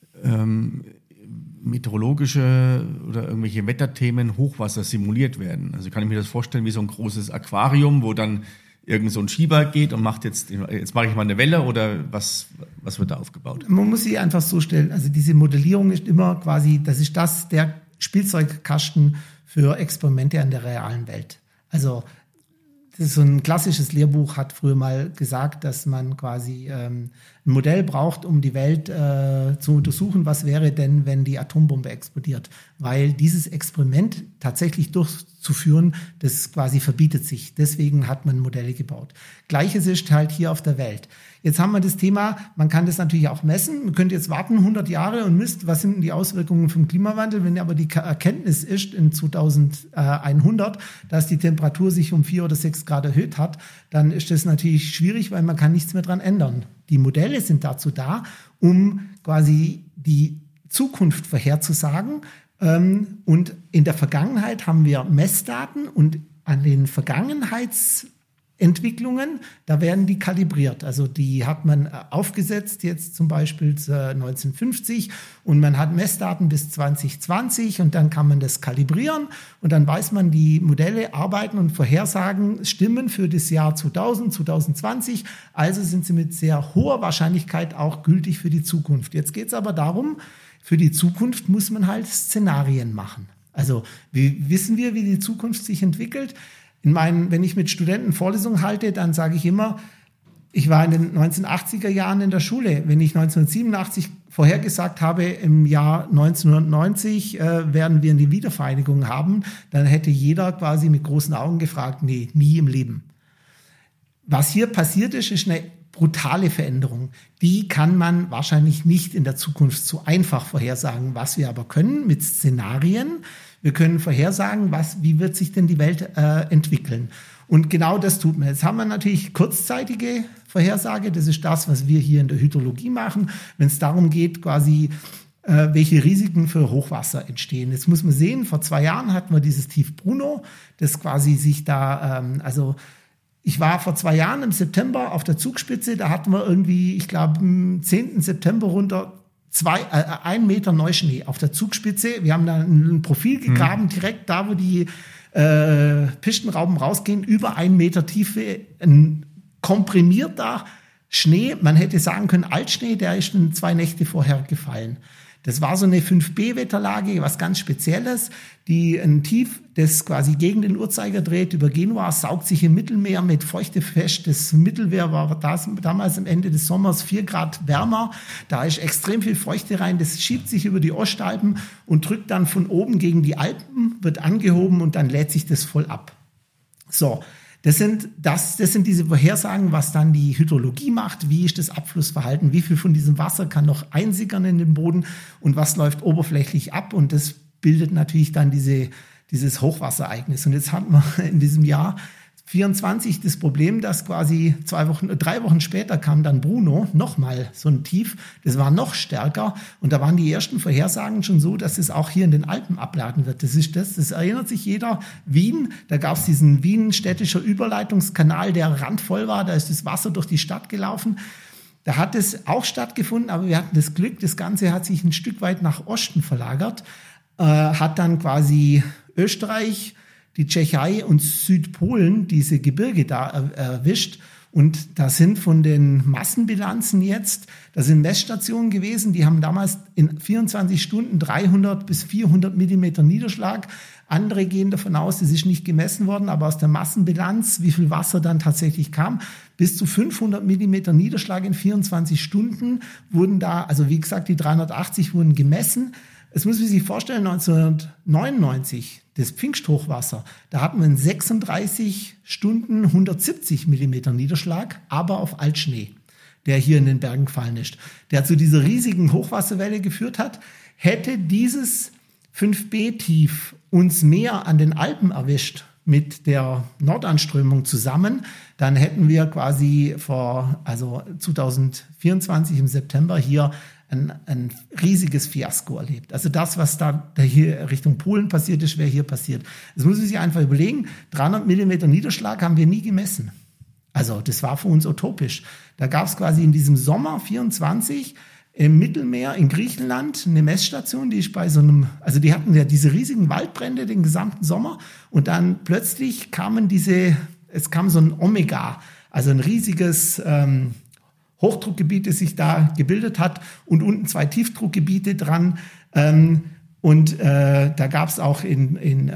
meteorologische oder irgendwelche Wetterthemen, Hochwasser simuliert werden. Also kann ich mir das vorstellen wie so ein großes Aquarium, wo dann irgend so ein Schieber geht und jetzt mache ich mal eine Welle oder was wird da aufgebaut? Man muss sich einfach so stellen, also diese Modellierung ist immer quasi, der Spielzeugkasten für Experimente an der realen Welt. Also das ist so ein klassisches Lehrbuch, hat früher mal gesagt, dass man quasi ein Modell braucht, um die Welt zu untersuchen, was wäre denn, wenn die Atombombe explodiert. Weil dieses Experiment tatsächlich durchzuführen, das quasi verbietet sich. Deswegen hat man Modelle gebaut. Gleiches ist halt hier auf der Welt. Jetzt haben wir das Thema, man kann das natürlich auch messen. Man könnte jetzt warten 100 Jahre und misst, was sind die Auswirkungen vom Klimawandel. Wenn aber die Erkenntnis ist in 2100, dass die Temperatur sich um 4 oder 6 Grad erhöht hat, dann ist das natürlich schwierig, weil man kann nichts mehr dran ändern. Die Modelle sind dazu da, um quasi die Zukunft vorherzusagen. Und in der Vergangenheit haben wir Messdaten und an den Vergangenheitsentwicklungen, da werden die kalibriert. Also die hat man aufgesetzt jetzt zum Beispiel 1950 und man hat Messdaten bis 2020 und dann kann man das kalibrieren und dann weiß man, die Modelle arbeiten und Vorhersagen stimmen für das Jahr 2000, 2020. Also sind sie mit sehr hoher Wahrscheinlichkeit auch gültig für die Zukunft. Jetzt geht es aber darum, für die Zukunft muss man halt Szenarien machen. Also wie wissen wir, wie die Zukunft sich entwickelt? Wenn ich mit Studenten Vorlesungen halte, dann sage ich immer, ich war in den 1980er Jahren in der Schule. Wenn ich 1987 vorhergesagt habe, im Jahr 1990 werden wir eine Wiedervereinigung haben, dann hätte jeder quasi mit großen Augen gefragt, nee, nie im Leben. Was hier passiert ist eine brutale Veränderung. Die kann man wahrscheinlich nicht in der Zukunft so einfach vorhersagen. Was wir aber können mit Szenarien, wir können vorhersagen, wie wird sich denn die Welt entwickeln. Und genau das tut man. Jetzt haben wir natürlich kurzzeitige Vorhersage. Das ist das, was wir hier in der Hydrologie machen, wenn es darum geht, quasi welche Risiken für Hochwasser entstehen. Jetzt muss man sehen, vor 2 Jahren hatten wir dieses Tief Bruno, das quasi sich da, ich war vor 2 Jahren im September auf der Zugspitze, da hatten wir irgendwie, ich glaube, am 10. September runter 1 Meter Neuschnee auf der Zugspitze. Wir haben da ein Profil gegraben, direkt da, wo die Pistenrauben rausgehen, über 1 Meter Tiefe, ein komprimierter Schnee, man hätte sagen können, Altschnee, der ist schon 2 Nächte vorher gefallen. Das war so eine 5B-Wetterlage, was ganz Spezielles. Ein Tief, das quasi gegen den Uhrzeiger dreht über Genua, saugt sich im Mittelmeer mit Feuchte fest. Das Mittelmeer war damals am Ende des Sommers 4 Grad wärmer. Da ist extrem viel Feuchte rein. Das schiebt sich über die Ostalpen und drückt dann von oben gegen die Alpen, wird angehoben und dann lädt sich das voll ab. So. Das sind diese Vorhersagen, was dann die Hydrologie macht. Wie ist das Abflussverhalten? Wie viel von diesem Wasser kann noch einsickern in den Boden? Und was läuft oberflächlich ab? Und das bildet natürlich dann dieses Hochwasserereignis. Und jetzt hatten wir in diesem Jahr 24 das Problem, dass quasi 3 Wochen später kam dann Bruno, nochmal so ein Tief, das war noch stärker und da waren die ersten Vorhersagen schon so, dass es auch hier in den Alpen abladen wird. Das erinnert sich jeder. Wien, da gab es diesen Wien-städtischer Überleitungskanal, der randvoll war, da ist das Wasser durch die Stadt gelaufen. Da hat es auch stattgefunden, aber wir hatten das Glück, das Ganze hat sich ein Stück weit nach Osten verlagert, hat dann quasi Österreich, die Tschechei und Südpolen diese Gebirge da erwischt. Und da sind von den Massenbilanzen jetzt, da sind Messstationen gewesen, die haben damals in 24 Stunden 300 bis 400 Millimeter Niederschlag. Andere gehen davon aus, das ist nicht gemessen worden, aber aus der Massenbilanz, wie viel Wasser dann tatsächlich kam, bis zu 500 Millimeter Niederschlag in 24 Stunden wurden da, also wie gesagt, die 380 wurden gemessen. Es muss man sich vorstellen, 1999, das Pfingsthochwasser, da hatten wir in 36 Stunden 170 Millimeter Niederschlag, aber auf Altschnee, der hier in den Bergen gefallen ist, der zu dieser riesigen Hochwasserwelle geführt hat. Hätte dieses 5B-Tief uns mehr an den Alpen erwischt mit der Nordanströmung zusammen, dann hätten wir quasi 2024 im September hier ein riesiges Fiasko erlebt. Also das, was da hier Richtung Polen passiert ist, wäre hier passiert. Das muss man sich einfach überlegen. 300 Millimeter Niederschlag haben wir nie gemessen. Also das war für uns utopisch. Da gab es quasi in diesem Sommer 24 im Mittelmeer in Griechenland eine Messstation, die ist bei so einem, also die hatten ja diese riesigen Waldbrände den gesamten Sommer und dann plötzlich es kam so ein Omega, also ein riesiges Hochdruckgebiet, das sich da gebildet hat und unten 2 Tiefdruckgebiete dran. Da gab es auch in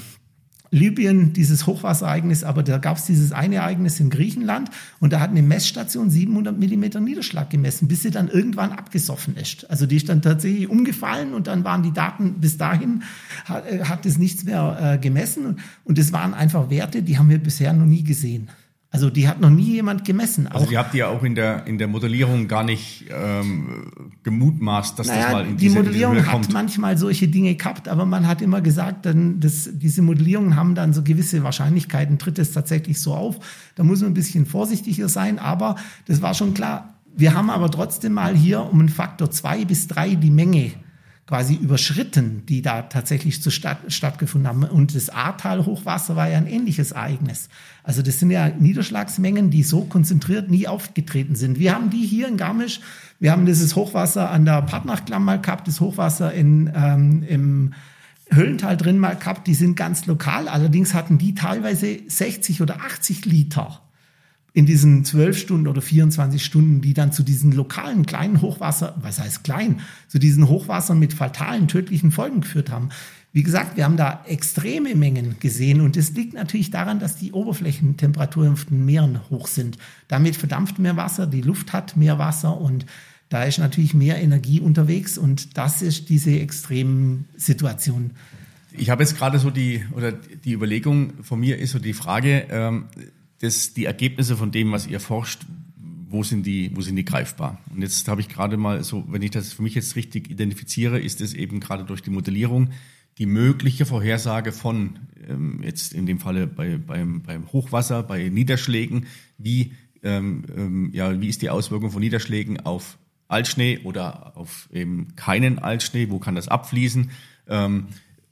Libyen dieses Hochwasserereignis, aber da gab es dieses eine Ereignis in Griechenland und da hat eine Messstation 700 Millimeter Niederschlag gemessen, bis sie dann irgendwann abgesoffen ist. Also die ist dann tatsächlich umgefallen und dann waren die Daten, bis dahin hat es nichts mehr gemessen und das waren einfach Werte, die haben wir bisher noch nie gesehen. Also die hat noch nie jemand gemessen. Also die habt ihr auch in der Modellierung gar nicht gemutmaßt, dass das mal in diese Höhe kommt? Die Modellierung hat manchmal solche Dinge gehabt, aber man hat immer gesagt, diese Modellierungen haben dann so gewisse Wahrscheinlichkeiten, tritt es tatsächlich so auf. Da muss man ein bisschen vorsichtiger sein, aber das war schon klar. Wir haben aber trotzdem mal hier um einen Faktor 2 bis 3 die Menge quasi überschritten, die da tatsächlich stattgefunden haben. Und das Ahrtal-Hochwasser war ja ein ähnliches Ereignis. Also das sind ja Niederschlagsmengen, die so konzentriert nie aufgetreten sind. Wir haben die hier in Garmisch, wir haben dieses Hochwasser an der Partnachklamm mal gehabt, das Hochwasser im Höllental drin mal gehabt, die sind ganz lokal. Allerdings hatten die teilweise 60 oder 80 Liter in diesen 12 Stunden oder 24 Stunden, die dann zu diesen lokalen kleinen Hochwasser, was heißt klein, zu diesen Hochwassern mit fatalen, tödlichen Folgen geführt haben. Wie gesagt, wir haben da extreme Mengen gesehen und das liegt natürlich daran, dass die Oberflächentemperaturen auf den Meeren hoch sind. Damit verdampft mehr Wasser, die Luft hat mehr Wasser und da ist natürlich mehr Energie unterwegs und das ist diese extremen Situationen. Ich habe jetzt gerade so die Überlegung von mir ist so die Frage, die Ergebnisse von dem, was ihr forscht, wo sind die greifbar? Und jetzt habe ich gerade mal so, wenn ich das für mich jetzt richtig identifiziere, ist es eben gerade durch die Modellierung die mögliche Vorhersage von, jetzt in dem Falle beim Hochwasser, bei Niederschlägen, wie ist die Auswirkung von Niederschlägen auf Altschnee oder auf eben keinen Altschnee, wo kann das abfließen?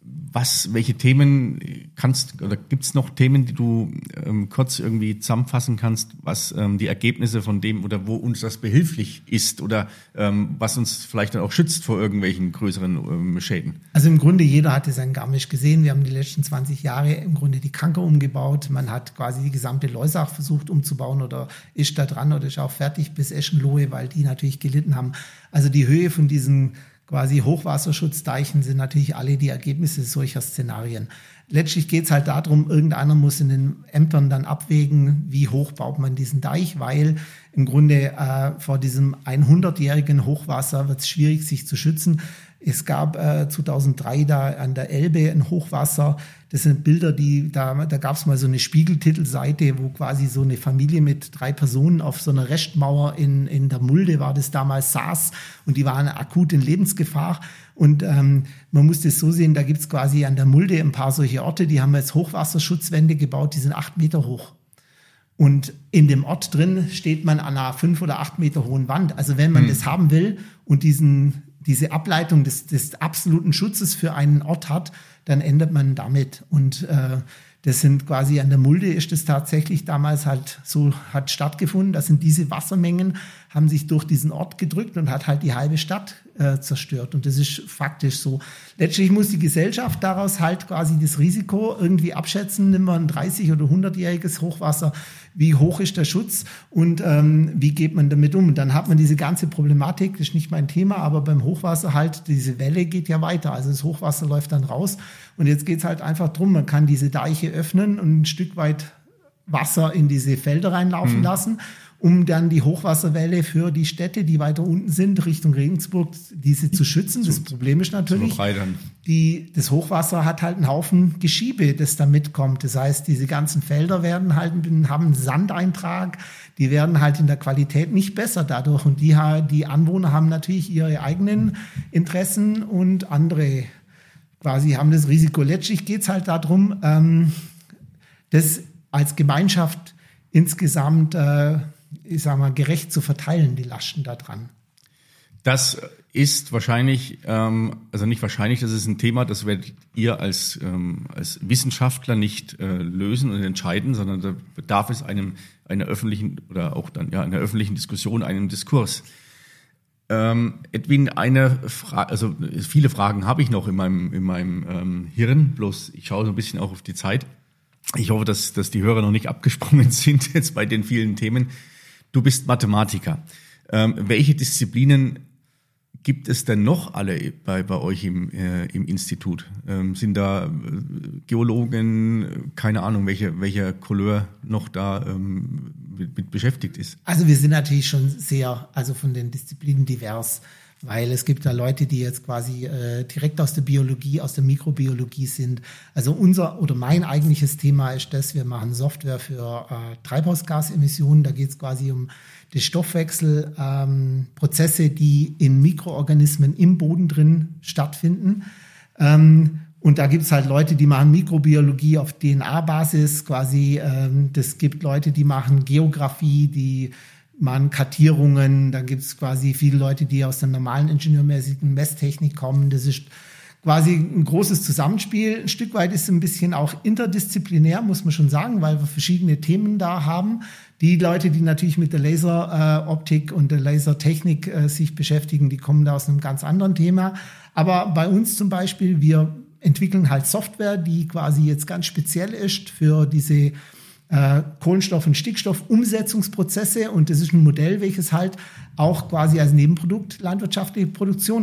welche Themen gibt es noch Themen, die du kurz irgendwie zusammenfassen kannst, was die Ergebnisse von dem oder wo uns das behilflich ist oder was uns vielleicht dann auch schützt vor irgendwelchen größeren Schäden? Also im Grunde jeder hatte sein Garmisch gesehen. Wir haben die letzten 20 Jahre im Grunde die Kanker umgebaut. Man hat quasi die gesamte Loisach versucht umzubauen oder ist da dran oder ist auch fertig bis Eschenlohe, weil die natürlich gelitten haben. Also die Höhe von diesen quasi Hochwasserschutzdeichen sind natürlich alle die Ergebnisse solcher Szenarien. Letztlich geht es halt darum, irgendeiner muss in den Ämtern dann abwägen, wie hoch baut man diesen Deich, weil im Grunde vor diesem 100-jährigen Hochwasser wird es schwierig, sich zu schützen. Es gab 2003 da an der Elbe ein Hochwasser. Das sind Bilder, da gab es mal so eine Spiegeltitelseite, wo quasi so eine Familie mit 3 Personen auf so einer Restmauer in der Mulde war das damals saß und die waren akut in Lebensgefahr. Und man muss das so sehen, da gibt es quasi an der Mulde ein paar solche Orte, die haben jetzt Hochwasserschutzwände gebaut, die sind 8 Meter hoch. Und in dem Ort drin steht man an einer 5 oder 8 Meter hohen Wand. Also wenn man das haben will und diese Ableitung des absoluten Schutzes für einen Ort hat, dann ändert man damit. Und das sind quasi an der Mulde ist das tatsächlich damals halt so hat stattgefunden. Das sind diese Wassermengen, haben sich durch diesen Ort gedrückt und hat halt die halbe Stadt zerstört. Und das ist faktisch so. Letztlich muss die Gesellschaft daraus halt quasi das Risiko irgendwie abschätzen. Nimm mal ein 30- oder 100-jähriges Hochwasser. Wie hoch ist der Schutz und wie geht man damit um? Und dann hat man diese ganze Problematik, das ist nicht mein Thema, aber beim Hochwasser halt, diese Welle geht ja weiter. Also das Hochwasser läuft dann raus. Und jetzt geht es halt einfach drum, man kann diese Deiche öffnen und ein Stück weit Wasser in diese Felder reinlaufen lassen, um dann die Hochwasserwelle für die Städte, die weiter unten sind, Richtung Regensburg, diese zu schützen. Das Problem ist natürlich, das Hochwasser hat halt einen Haufen Geschiebe, das da mitkommt. Das heißt, diese ganzen Felder haben einen Sandeintrag, die werden halt in der Qualität nicht besser dadurch. Und die Anwohner haben natürlich ihre eigenen Interessen und andere quasi haben das Risiko. Letztlich geht es halt darum, das als Gemeinschaft insgesamt gerecht zu verteilen, die Lasten da dran. Das ist wahrscheinlich, also nicht wahrscheinlich, das ist ein Thema, das werdet ihr als Wissenschaftler nicht lösen und entscheiden, sondern da bedarf es einer öffentlichen oder auch dann einer öffentlichen Diskussion, einem Diskurs. Edwin, also viele Fragen habe ich noch in meinem Hirn, bloß ich schaue so ein bisschen auch auf die Zeit. Ich hoffe, dass die Hörer noch nicht abgesprungen sind jetzt bei den vielen Themen. Du bist Mathematiker. Welche Disziplinen gibt es denn noch alle bei euch im Institut? Sind da Geologen, keine Ahnung, welcher Couleur noch da mit beschäftigt ist? Also wir sind natürlich schon von den Disziplinen divers, weil es gibt da Leute, die jetzt quasi direkt aus der Biologie, aus der Mikrobiologie sind. Also mein eigentliches Thema ist das, wir machen Software für Treibhausgasemissionen. Da geht es quasi um die Stoffwechselprozesse, die in Mikroorganismen im Boden drin stattfinden. Und da gibt es halt Leute, die machen Mikrobiologie auf DNA-Basis quasi. Das gibt Leute, die machen Geografie, die machen Kartierungen. Dann gibt es quasi viele Leute, die aus der normalen ingenieurmäßigen Messtechnik kommen. Das ist quasi ein großes Zusammenspiel. Ein Stück weit ist es ein bisschen auch interdisziplinär, muss man schon sagen, weil wir verschiedene Themen da haben. Die Leute, die natürlich mit der Laseroptik und der Lasertechnik sich beschäftigen, die kommen da aus einem ganz anderen Thema. Aber bei uns zum Beispiel, wir entwickeln halt Software, die quasi jetzt ganz speziell ist für diese Kohlenstoff- und Stickstoffumsetzungsprozesse. Und das ist ein Modell, welches halt auch quasi als Nebenprodukt landwirtschaftliche Produktion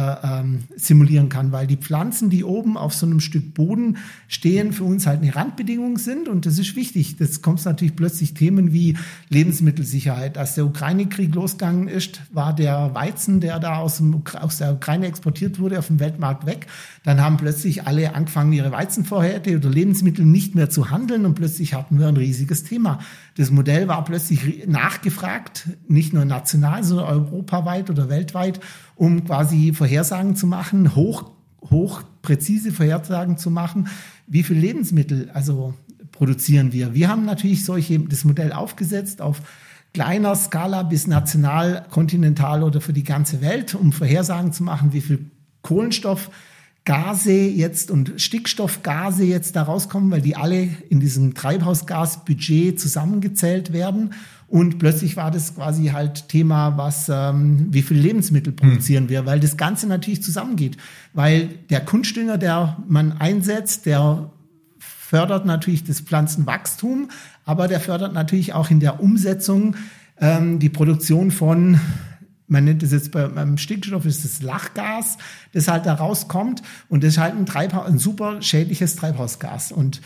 simulieren kann, weil die Pflanzen, die oben auf so einem Stück Boden stehen, für uns halt eine Randbedingung sind. Und das ist wichtig. Das kommt natürlich plötzlich Themen wie Lebensmittelsicherheit. Als der Ukraine-Krieg losgegangen ist, war der Weizen, der da aus der Ukraine exportiert wurde, auf dem Weltmarkt weg. Dann haben plötzlich alle angefangen, ihre Weizenvorräte oder Lebensmittel nicht mehr zu handeln und plötzlich hatten wir ein riesiges Thema. Das Modell war plötzlich nachgefragt, nicht nur national, sondern europaweit oder weltweit, um quasi Vorhersagen zu machen, hochpräzise Vorhersagen zu machen, wie viel Lebensmittel produzieren wir. Wir haben natürlich das Modell aufgesetzt auf kleiner Skala bis national, kontinental oder für die ganze Welt, um Vorhersagen zu machen, wie viel Kohlenstoff Gase jetzt und Stickstoffgase jetzt da rauskommen, weil die alle in diesem Treibhausgasbudget zusammengezählt werden. Und plötzlich war das quasi halt Thema, wie viel Lebensmittel produzieren wir, weil das Ganze natürlich zusammengeht. Weil der Kunstdünger, der man einsetzt, der fördert natürlich das Pflanzenwachstum, aber der fördert natürlich auch in der Umsetzung die Produktion von, man nennt es jetzt beim Stickstoff, ist das Lachgas, das halt da rauskommt. Und das ist halt ein super schädliches Treibhausgas. Und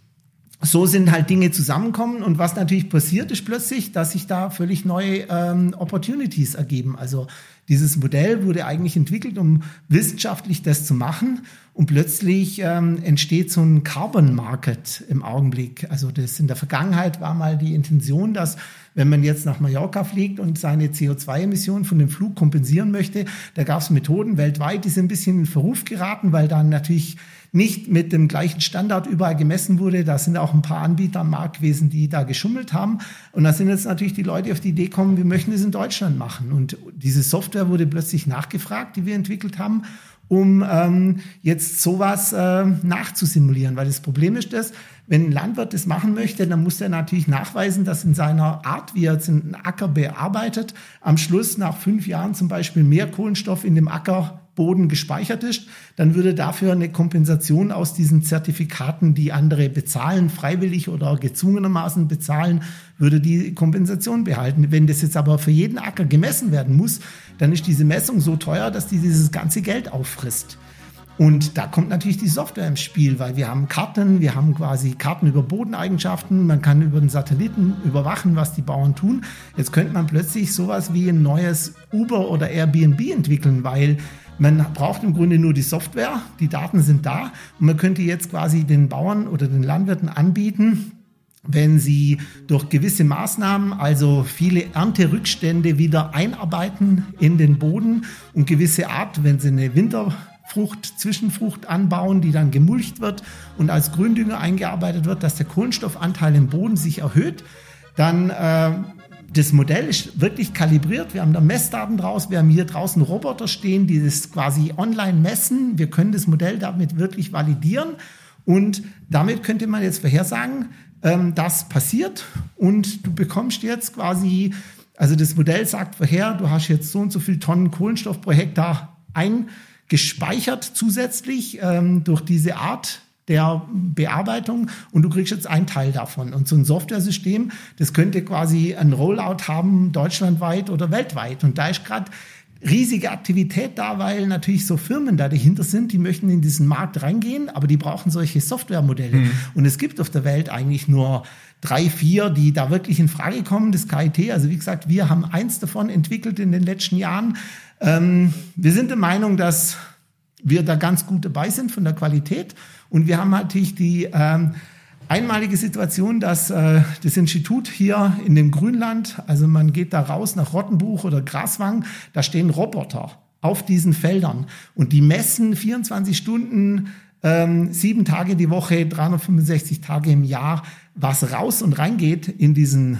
so sind halt Dinge zusammenkommen. Und was natürlich passiert, ist plötzlich, dass sich da völlig neue Opportunities ergeben. Also dieses Modell wurde eigentlich entwickelt, um wissenschaftlich das zu machen. Und plötzlich entsteht so ein Carbon Market im Augenblick. Also das in der Vergangenheit war mal die Intention, dass wenn man jetzt nach Mallorca fliegt und seine CO2-Emissionen von dem Flug kompensieren möchte, da gab es Methoden weltweit, die sind ein bisschen in Verruf geraten, weil dann natürlich nicht mit dem gleichen Standard überall gemessen wurde. Da sind auch ein paar Anbieter am Markt gewesen, die da geschummelt haben. Und da sind jetzt natürlich die Leute auf die Idee gekommen, wir möchten das in Deutschland machen. Und diese Software wurde plötzlich nachgefragt, die wir entwickelt haben, um jetzt sowas nachzusimulieren. Weil das Problem ist das, wenn ein Landwirt das machen möchte, dann muss er natürlich nachweisen, dass in seiner Art, wie er jetzt einen Acker bearbeitet, am Schluss nach 5 Jahren zum Beispiel mehr Kohlenstoff in dem Ackerboden gespeichert ist. Dann würde dafür eine Kompensation aus diesen Zertifikaten, die andere bezahlen, freiwillig oder gezwungenermaßen bezahlen, würde die Kompensation behalten. Wenn das jetzt aber für jeden Acker gemessen werden muss, dann ist diese Messung so teuer, dass die dieses ganze Geld auffrisst. Und da kommt natürlich die Software ins Spiel, weil wir haben Karten, wir haben quasi Karten über Bodeneigenschaften, man kann über den Satelliten überwachen, was die Bauern tun. Jetzt könnte man plötzlich sowas wie ein neues Uber oder Airbnb entwickeln, weil man braucht im Grunde nur die Software, die Daten sind da und man könnte jetzt quasi den Bauern oder den Landwirten anbieten, wenn sie durch gewisse Maßnahmen, also viele Ernterückstände wieder einarbeiten in den Boden und gewisse Art, wenn sie eine Zwischenfrucht anbauen, die dann gemulcht wird und als Gründünger eingearbeitet wird, dass der Kohlenstoffanteil im Boden sich erhöht, dann das Modell ist wirklich kalibriert. Wir haben da Messdaten draus. Wir haben hier draußen Roboter stehen, die das quasi online messen. Wir können das Modell damit wirklich validieren und damit könnte man jetzt vorhersagen, das passiert und du bekommst jetzt quasi, also das Modell sagt vorher, du hast jetzt so und so viel Tonnen Kohlenstoff pro Hektar gespeichert zusätzlich durch diese Art der Bearbeitung und du kriegst jetzt einen Teil davon. Und so ein Software-System, das könnte quasi ein Rollout haben, deutschlandweit oder weltweit. Und da ist gerade riesige Aktivität da, weil natürlich so Firmen da dahinter sind, die möchten in diesen Markt reingehen, aber die brauchen solche Softwaremodelle. Mhm. Und es gibt auf der Welt eigentlich nur 3, 4, die da wirklich in Frage kommen. Das KIT, also wie gesagt, wir haben eins davon entwickelt in den letzten Jahren. Wir sind der Meinung, dass wir da ganz gut dabei sind von der Qualität. Und wir haben natürlich die einmalige Situation, dass das Institut hier in dem Grünland, also man geht da raus nach Rottenbuch oder Graswang, da stehen Roboter auf diesen Feldern und die messen 24 Stunden, 7 Tage die Woche, 365 Tage im Jahr, was raus und reingeht in diesen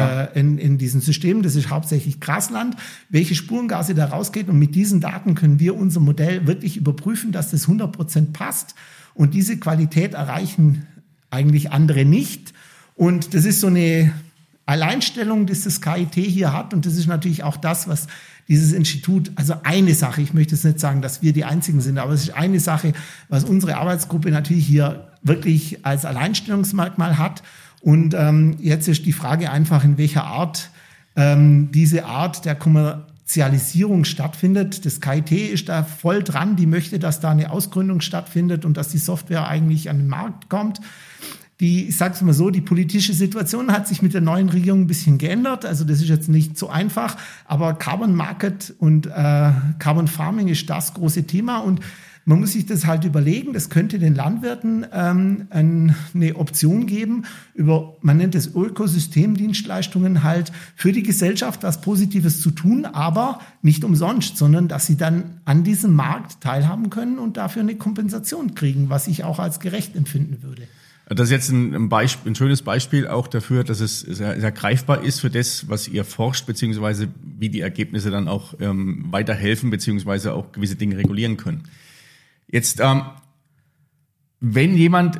in diesen Systemen. Das ist hauptsächlich Grasland, welche Spurengase da rausgeht und mit diesen Daten können wir unser Modell wirklich überprüfen, dass das 100% passt und diese Qualität erreichen eigentlich andere nicht. Und das ist so eine Alleinstellung, die das KIT hier hat. Und das ist natürlich auch das, was dieses Institut, also eine Sache, ich möchte jetzt nicht sagen, dass wir die Einzigen sind, aber es ist eine Sache, was unsere Arbeitsgruppe natürlich hier wirklich als Alleinstellungsmerkmal hat. Und jetzt ist die Frage einfach, in welcher Art diese Art der Kommerzialisierung stattfindet. Das KIT ist da voll dran, die möchte, dass da eine Ausgründung stattfindet und dass die Software eigentlich an den Markt kommt. Ich sage es mal so, die politische Situation hat sich mit der neuen Regierung ein bisschen geändert. Also das ist jetzt nicht so einfach, aber Carbon Market und Carbon Farming ist das große Thema und man muss sich das halt überlegen, das könnte den Landwirten eine Option geben, man nennt es Ökosystemdienstleistungen halt für die Gesellschaft was Positives zu tun, aber nicht umsonst, sondern dass sie dann an diesem Markt teilhaben können und dafür eine Kompensation kriegen, was ich auch als gerecht empfinden würde. Das ist jetzt ein schönes Beispiel auch dafür, dass es sehr greifbar ist für das, was ihr forscht, beziehungsweise wie die Ergebnisse dann auch weiterhelfen, beziehungsweise auch gewisse Dinge regulieren können. Jetzt, wenn jemand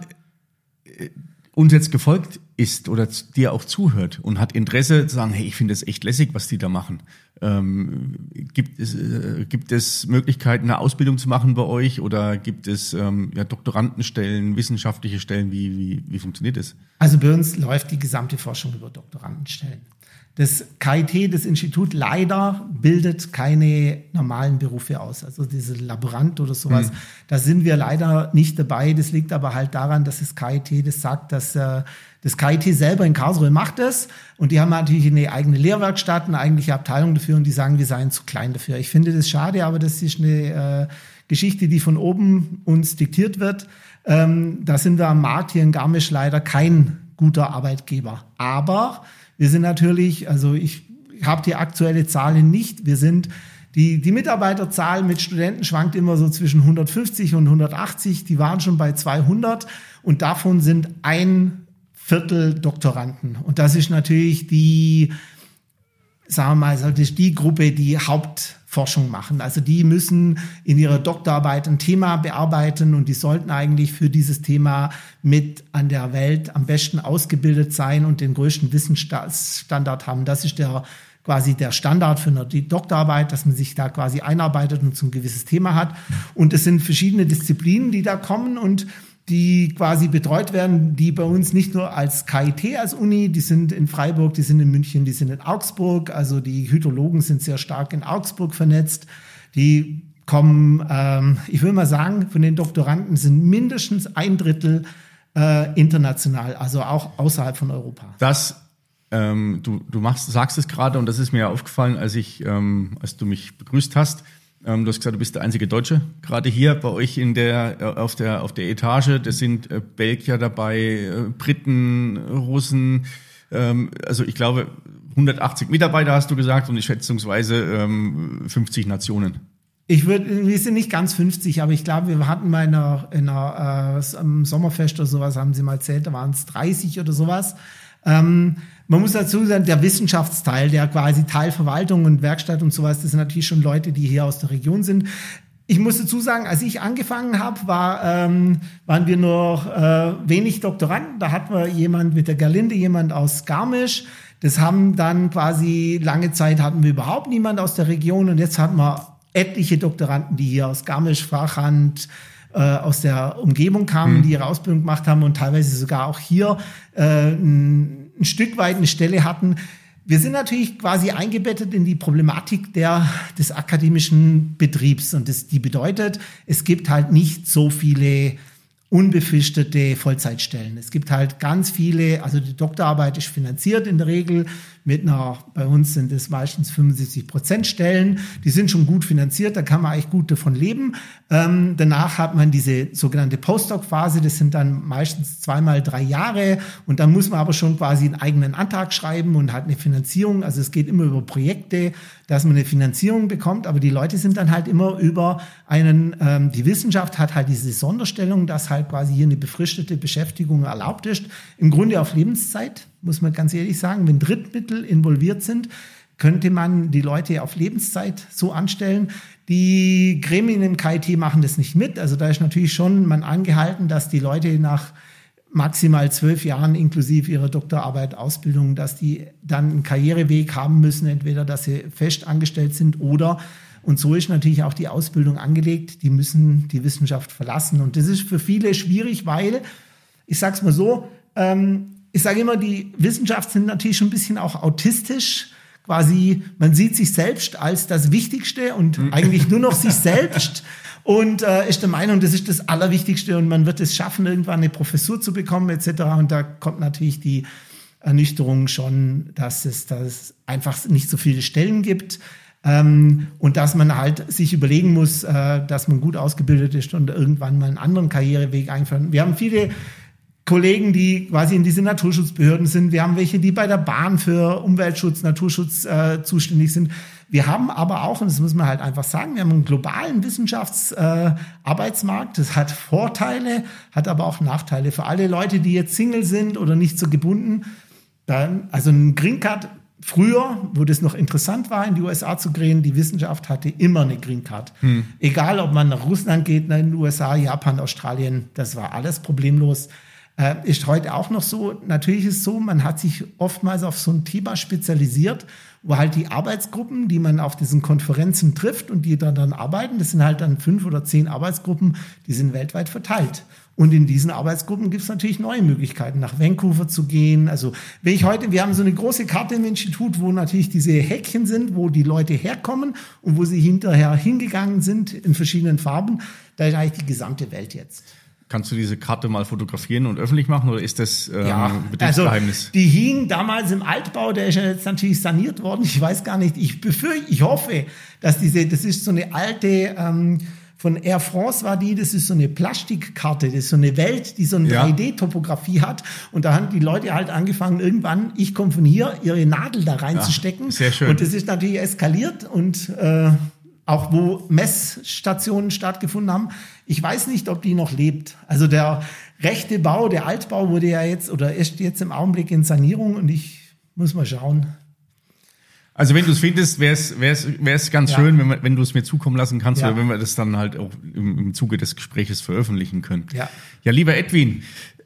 uns jetzt gefolgt ist oder dir auch zuhört und hat Interesse zu sagen, hey, ich finde das echt lässig, was die da machen. Gibt es Möglichkeiten, eine Ausbildung zu machen bei euch oder gibt es Doktorandenstellen, wissenschaftliche Stellen? Wie funktioniert das? Also bei uns läuft die gesamte Forschung über Doktorandenstellen. Das KIT, das Institut, leider bildet keine normalen Berufe aus. Also diese Laborant oder sowas, da sind wir leider nicht dabei. Das liegt aber halt daran, dass das KIT das sagt, dass das KIT selber in Karlsruhe macht es. Und die haben natürlich eine eigene Lehrwerkstatt, eine eigentliche Abteilung dafür und die sagen, wir seien zu klein dafür. Ich finde das schade, aber das ist eine Geschichte, die von oben uns diktiert wird. Da sind wir am Markt hier in Garmisch leider kein guter Arbeitgeber. Aber wir sind natürlich, also ich habe die aktuelle Zahl nicht, wir sind, die Mitarbeiterzahl mit Studenten schwankt immer so zwischen 150 und 180, die waren schon bei 200 und davon sind 1/4 Doktoranden. Und das ist natürlich die, sagen wir mal, das ist die Gruppe, die Hauptforschung machen. Also die müssen in ihrer Doktorarbeit ein Thema bearbeiten und die sollten eigentlich für dieses Thema mit an der Welt am besten ausgebildet sein und den größten Wissensstandard haben. Das ist quasi der Standard für die Doktorarbeit, dass man sich da quasi einarbeitet und so ein gewisses Thema hat. Und es sind verschiedene Disziplinen, die da kommen und die quasi betreut werden, die bei uns nicht nur als KIT als Uni, die sind in Freiburg, die sind in München, die sind in Augsburg, also die Hydrologen sind sehr stark in Augsburg vernetzt, die kommen, ich will mal sagen, von den Doktoranden sind mindestens 1/3 international, also auch außerhalb von Europa. Das, sagst es gerade und das ist mir ja aufgefallen, als du mich begrüßt hast. Du hast gesagt, du bist der einzige Deutsche. Gerade hier bei euch auf der Etage, das sind Belgier dabei, Briten, Russen. Also ich glaube 180 Mitarbeiter hast du gesagt und schätzungsweise 50 Nationen. Wir sind nicht ganz 50, aber ich glaube, wir hatten mal in einer Sommerfest oder sowas, haben sie mal erzählt, da waren es 30 oder sowas. Man muss dazu sagen, der Wissenschaftsteil, der quasi Teilverwaltung und Werkstatt und sowas, das sind natürlich schon Leute, die hier aus der Region sind. Ich muss dazu sagen, als ich angefangen habe, waren wir noch wenig Doktoranden. Da hatten wir jemand mit der Gerlinde, jemand aus Garmisch. Das haben dann quasi lange Zeit hatten wir überhaupt niemand aus der Region und jetzt hatten wir etliche Doktoranden, die hier aus Garmisch, Flachland, aus der Umgebung kamen, die ihre Ausbildung gemacht haben und teilweise sogar auch hier ein Stück weit eine Stelle hatten. Wir sind natürlich quasi eingebettet in die Problematik des akademischen Betriebs und die bedeutet, es gibt halt nicht so viele unbefristete Vollzeitstellen. Es gibt halt ganz viele, also die Doktorarbeit ist finanziert in der Regel bei uns sind es meistens 75% Stellen, die sind schon gut finanziert, da kann man eigentlich gut davon leben. Danach hat man diese sogenannte Postdoc-Phase, das sind dann meistens 2-3 Jahre und dann muss man aber schon quasi einen eigenen Antrag schreiben und hat eine Finanzierung, also es geht immer über Projekte, dass man eine Finanzierung bekommt, aber die Leute sind dann halt immer über die Wissenschaft hat halt diese Sonderstellung, dass halt quasi hier eine befristete Beschäftigung erlaubt ist, im Grunde auf Lebenszeit, muss man ganz ehrlich sagen, wenn Drittmittel involviert sind, könnte man die Leute auf Lebenszeit so anstellen. Die Gremien im KIT machen das nicht mit, also da ist natürlich schon man angehalten, dass die Leute nach maximal 12 Jahren inklusive ihrer Doktorarbeit, Ausbildung, dass die dann einen Karriereweg haben müssen, entweder dass sie fest angestellt sind oder, und so ist natürlich auch die Ausbildung angelegt, die müssen die Wissenschaft verlassen. Und das ist für viele schwierig, weil, ich sag's mal so, ich sage immer, die Wissenschaft sind natürlich schon ein bisschen auch autistisch. Quasi, man sieht sich selbst als das Wichtigste und eigentlich nur noch sich selbst und ist der Meinung, das ist das Allerwichtigste und man wird es schaffen, irgendwann eine Professur zu bekommen etc. Und da kommt natürlich die Ernüchterung schon, dass es einfach nicht so viele Stellen gibt und dass man halt sich überlegen muss, dass man gut ausgebildet ist und irgendwann mal einen anderen Karriereweg einführen. Wir haben viele Kollegen, die quasi in diese Naturschutzbehörden sind. Wir haben welche, die bei der Bahn für Umweltschutz, Naturschutz zuständig sind. Wir haben aber auch, und das muss man halt einfach sagen, wir haben einen globalen Wissenschaftsarbeitsmarkt. Das hat Vorteile, hat aber auch Nachteile. Für alle Leute, die jetzt Single sind oder nicht so gebunden, also ein Green Card früher, wo das noch interessant war, in die USA zu gehen, die Wissenschaft hatte immer eine Green Card. Egal, ob man nach Russland geht, in den USA, Japan, Australien, das war alles problemlos. Ist heute auch noch so. Natürlich ist es so, man hat sich oftmals auf so ein Thema spezialisiert, wo halt die Arbeitsgruppen, die man auf diesen Konferenzen trifft und die dann arbeiten, das sind halt dann 5 oder 10 Arbeitsgruppen, die sind weltweit verteilt. Und in diesen Arbeitsgruppen gibt es natürlich neue Möglichkeiten, nach Vancouver zu gehen. Also wir haben so eine große Karte im Institut, wo natürlich diese Häkchen sind, wo die Leute herkommen und wo sie hinterher hingegangen sind in verschiedenen Farben. Da ist eigentlich die gesamte Welt jetzt. Kannst du diese Karte mal fotografieren und öffentlich machen oder ist das Betriebsgeheimnis? Also die hing damals im Altbau, der ist ja jetzt natürlich saniert worden. Ich weiß gar nicht, ich hoffe, dass das ist so eine alte, von Air France war das ist so eine Plastikkarte, das ist so eine Welt, die so eine 3D-Topografie hat. Und da haben die Leute halt angefangen, irgendwann, ich komme von hier, ihre Nadel da reinzustecken. Sehr schön. Und das ist natürlich eskaliert und auch wo Messstationen stattgefunden haben. Ich weiß nicht, ob die noch lebt. Also der rechte Bau, der Altbau wurde ja jetzt oder ist jetzt im Augenblick in Sanierung und ich muss mal schauen. Also wenn du es findest, wäre es ganz schön, wenn du es mir zukommen lassen kannst oder wenn wir das dann halt auch im Zuge des Gespräches veröffentlichen können. Ja, lieber Edwin,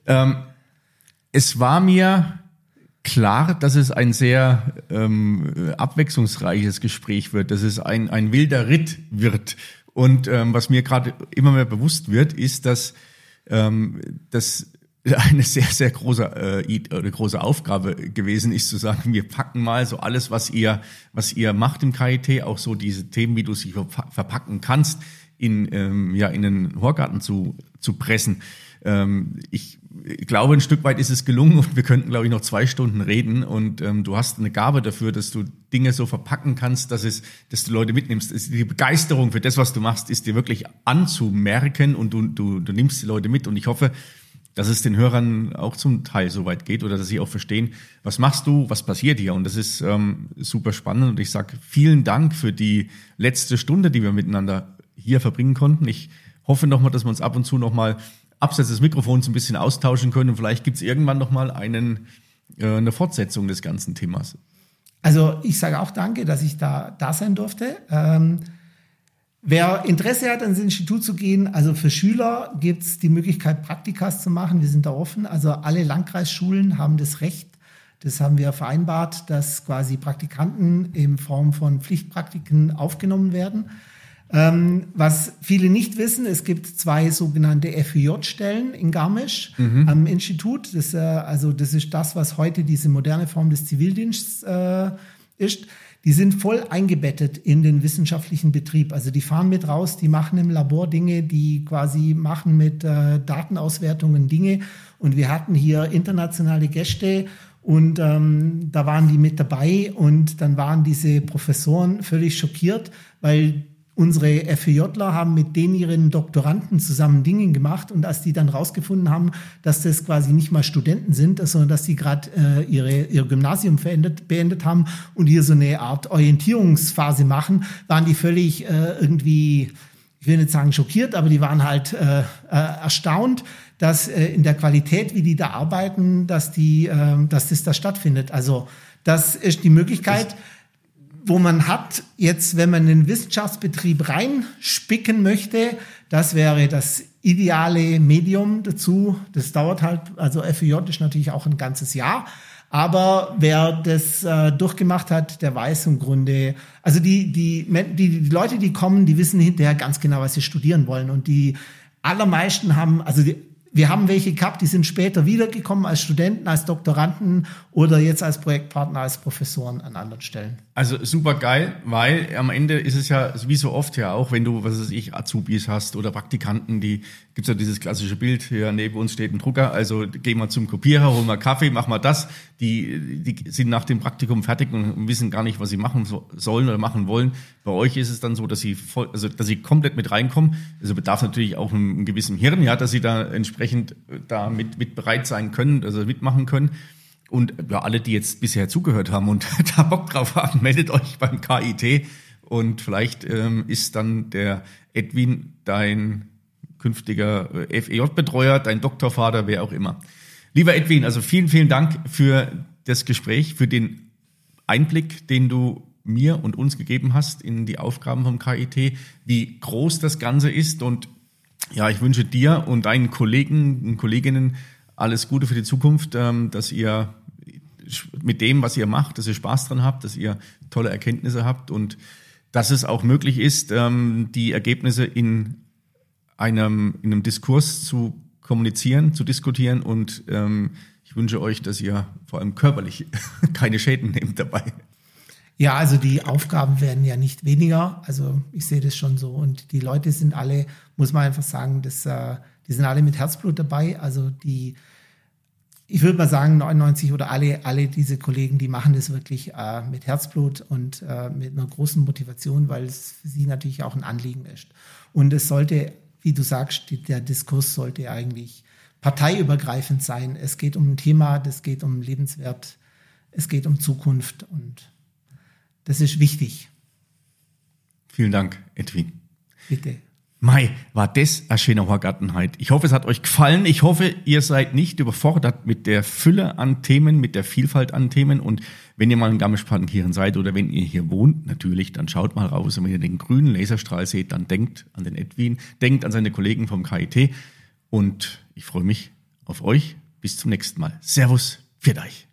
es war mir klar, dass es ein sehr abwechslungsreiches Gespräch wird, dass es ein wilder Ritt wird. Und was mir gerade immer mehr bewusst wird, ist, dass das eine sehr, sehr große Aufgabe gewesen ist, zu sagen, wir packen mal so alles, was ihr macht im KIT, auch so diese Themen, wie du sie verpacken kannst, in den Horgarten zu pressen. Ich glaube, ein Stück weit ist es gelungen und wir könnten, glaube ich, noch 2 Stunden reden und du hast eine Gabe dafür, dass du Dinge so verpacken kannst, dass du Leute mitnimmst. Die Begeisterung für das, was du machst, ist dir wirklich anzumerken und du nimmst die Leute mit und ich hoffe, dass es den Hörern auch zum Teil so weit geht oder dass sie auch verstehen, was machst du, was passiert hier und das ist super spannend und ich sage vielen Dank für die letzte Stunde, die wir miteinander hier verbringen konnten. Ich hoffe nochmal, dass wir uns ab und zu nochmal abseits des Mikrofons ein bisschen austauschen können und vielleicht gibt es irgendwann nochmal eine Fortsetzung des ganzen Themas. Also ich sage auch danke, dass ich da sein durfte. Wer Interesse hat, ans Institut zu gehen, also für Schüler gibt es die Möglichkeit, Praktikas zu machen. Wir sind da offen. Also alle Landkreisschulen haben das Recht. Das haben wir vereinbart, dass quasi Praktikanten in Form von Pflichtpraktiken aufgenommen werden. Was viele nicht wissen, es gibt 2 sogenannte FÜJ-Stellen in Garmisch am Institut. Das ist das, was heute diese moderne Form des Zivildienstes ist. Die sind voll eingebettet in den wissenschaftlichen Betrieb. Also die fahren mit raus, die machen im Labor Dinge, die quasi machen mit Datenauswertungen Dinge. Und wir hatten hier internationale Gäste und da waren die mit dabei und dann waren diese Professoren völlig schockiert, weil unsere FEJler haben mit denen ihren Doktoranden zusammen Dinge gemacht und als die dann rausgefunden haben, dass das quasi nicht mal Studenten sind, sondern dass die gerade ihr Gymnasium beendet haben und hier so eine Art Orientierungsphase machen, waren die völlig irgendwie, ich will nicht sagen schockiert, aber die waren halt erstaunt, dass in der Qualität, wie die da arbeiten, dass das da stattfindet. Also das ist die Möglichkeit, wo man hat, jetzt, wenn man in den Wissenschaftsbetrieb reinspicken möchte, das wäre das ideale Medium dazu. Das dauert halt, also FEJ ist natürlich auch ein ganzes Jahr. Aber wer das durchgemacht hat, der weiß im Grunde, also die Leute, die kommen, die wissen hinterher ganz genau, was sie studieren wollen. Und die allermeisten haben, wir haben welche gehabt, die sind später wiedergekommen als Studenten, als Doktoranden oder jetzt als Projektpartner, als Professoren an anderen Stellen. Also super geil, weil am Ende ist es ja, wie so oft ja auch, wenn du, Azubis hast oder Praktikanten, gibt's ja dieses klassische Bild, hier neben uns steht ein Drucker, also gehen wir zum Kopierer, holen wir Kaffee, machen wir das. Die sind nach dem Praktikum fertig und wissen gar nicht, was sie machen sollen oder machen wollen. Bei euch ist es dann so, dass sie komplett mit reinkommen. Also bedarf natürlich auch einem gewissen Hirn, ja, dass sie da entsprechend da mit bereit sein können, also mitmachen können. Und ja, alle, die jetzt bisher zugehört haben und da Bock drauf haben, meldet euch beim KIT und vielleicht ist dann der Edwin dein künftiger FEJ-Betreuer, dein Doktorvater, wer auch immer. Lieber Edwin, also vielen, vielen Dank für das Gespräch, für den Einblick, den du mir und uns gegeben hast in die Aufgaben vom KIT, wie groß das Ganze ist. Und ja, ich wünsche dir und deinen Kollegen und Kolleginnen alles Gute für die Zukunft, dass ihr mit dem, was ihr macht, dass ihr Spaß dran habt, dass ihr tolle Erkenntnisse habt und dass es auch möglich ist, die Ergebnisse in einem Diskurs zu kommunizieren, zu diskutieren. Und ich wünsche euch, dass ihr vor allem körperlich keine Schäden nehmt dabei. Ja, also die Aufgaben werden ja nicht weniger. Also ich sehe das schon so. Und die Leute sind alle, muss man einfach sagen, die sind alle mit Herzblut dabei. Also ich würde mal sagen, 99 oder alle diese Kollegen, die machen das wirklich mit Herzblut und mit einer großen Motivation, weil es für sie natürlich auch ein Anliegen ist. Und es sollte, wie du sagst, der Diskurs sollte eigentlich parteiübergreifend sein. Es geht um ein Thema, das geht um Lebenswert, es geht um Zukunft und das ist wichtig. Vielen Dank, Edwin. Bitte. Mai, war das ein schöner Horgartenheit. Ich hoffe, es hat euch gefallen. Ich hoffe, ihr seid nicht überfordert mit der Fülle an Themen, mit der Vielfalt an Themen. Und wenn ihr mal in Garmisch-Partenkirchen seid oder wenn ihr hier wohnt, natürlich, dann schaut mal raus. Und wenn ihr den grünen Laserstrahl seht, dann denkt an den Edwin, denkt an seine Kollegen vom KIT. Und ich freue mich auf euch. Bis zum nächsten Mal. Servus, pfiat euch.